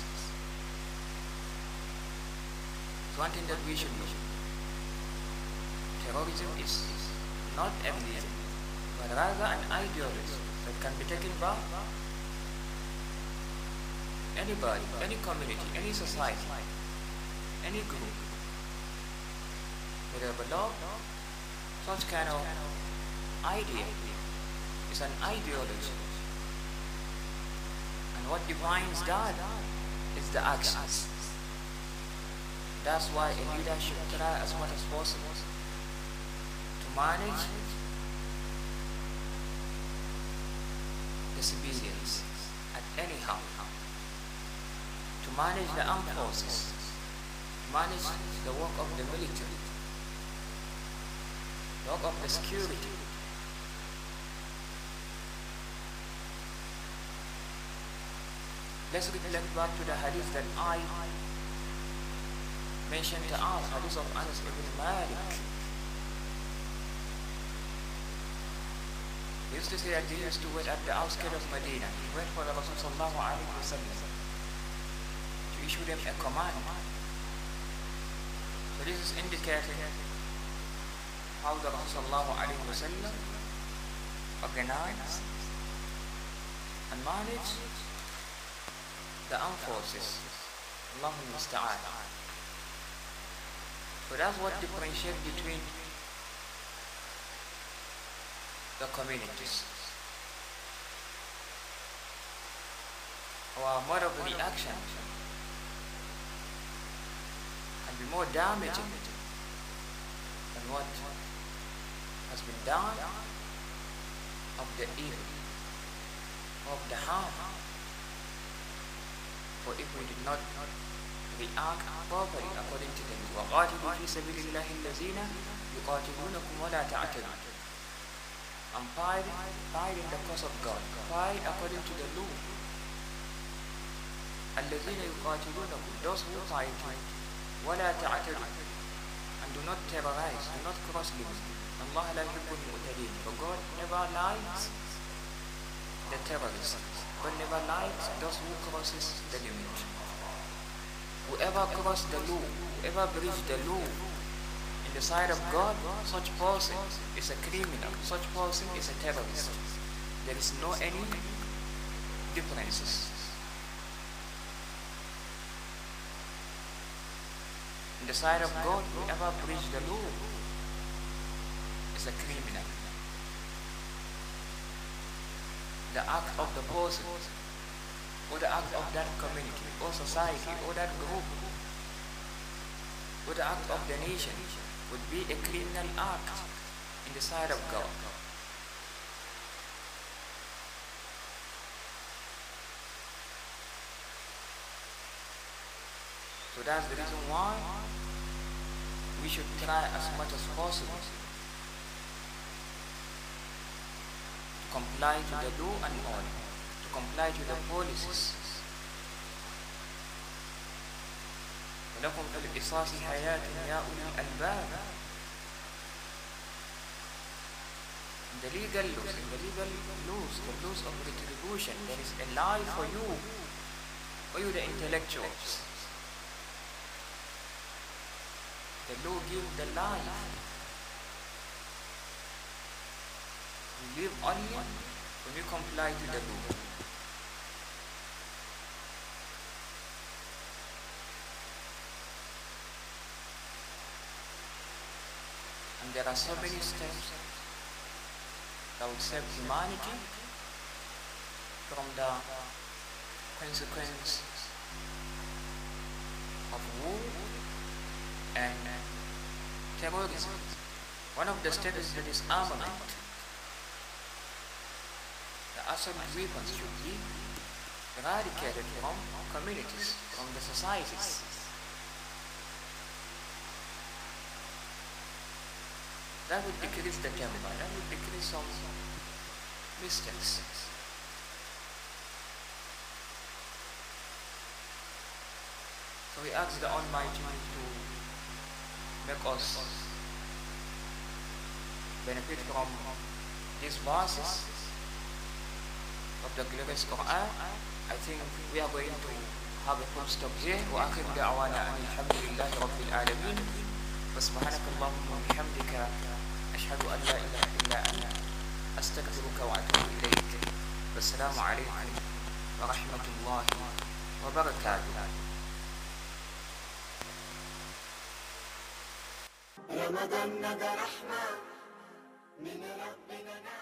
It's one thing that we should know. Terrorism is not a religion, but rather an ideology that can be taken by anybody, any community, any society, any group. They develop such kind of idea. It's an ideology. And what defines that is the actions. That's why a leader should try as much as possible to manage the civilians at any how, to manage the armed forces, to manage the work of the military, the work of the security. Let's reflect back to the hadith that I mentioned to us, hadith of Anas ibn Malik. He used to say that he used to wait at the outskirts of Medina. He wait for the Rasul sallallahu alayhi wa sallam to issue them a command. So this is indicating how the Rasul sallallahu alayhi wa sallam organized and managed the armed forces. Allahu musta'an. So that's what differentiates between the communities. Our mode of reaction can be more damaging than what has been done of the evil, of the harm. For if we did not react properly according to them, وَقَاتِلُوا فِي سَبِيلِ اللَّهِ الَّذِينَ يُقَاتِلُونَكُمْ وَلَا تَعْتَدُوا. And fight in the cause of God. Fight according to the law. الَّذِينَ يُقَاتِلُونَكُمْ, those who fight you. وَلَا تَعْتَدُوا, and do not terrorize, do not cross limits. Allah لَا يُحِبُّ الْمُعْتَدِينَ, for God never likes the terrorists. God never likes those who crosses the limit. Whoever crosses the law, whoever breaches the law in the sight of God, such person is a criminal, such person is a terrorist. There is no any differences. In the sight of God, whoever breaches the law is a criminal. The act of the person, or the act of that community, or society, or that group, or the act of the nation would be a criminal act in the sight of God. So that's the reason why we should try as much as possible to comply to the law and order, to comply to the policies. ولكم في القصاص حياة يا أولي الألباب. In the legal laws, the laws of retribution, there is a life for you the intellectuals. The law gives the life. You live only when you comply to the law. And there are so many steps that will save humanity from the consequence of war and terrorism. One of the steps is the disarmament. The assault weapons should be eradicated from communities, from the societies. That would decrease the temper, that would decrease some mistakes. So we ask the Almighty to make us benefit from these verses of the glorious Quran. I think we are going to have a full stop here. وآخر دعوانا أن الحمد لله رب العالمين وسبحانك اللهم وبحمدك أشهد أن لا إله إلا أنت أستغفرك وأتوب إليك. والسلام عليكم ورحمة الله وبركاته. رمضان ندى رحمة من ربنا.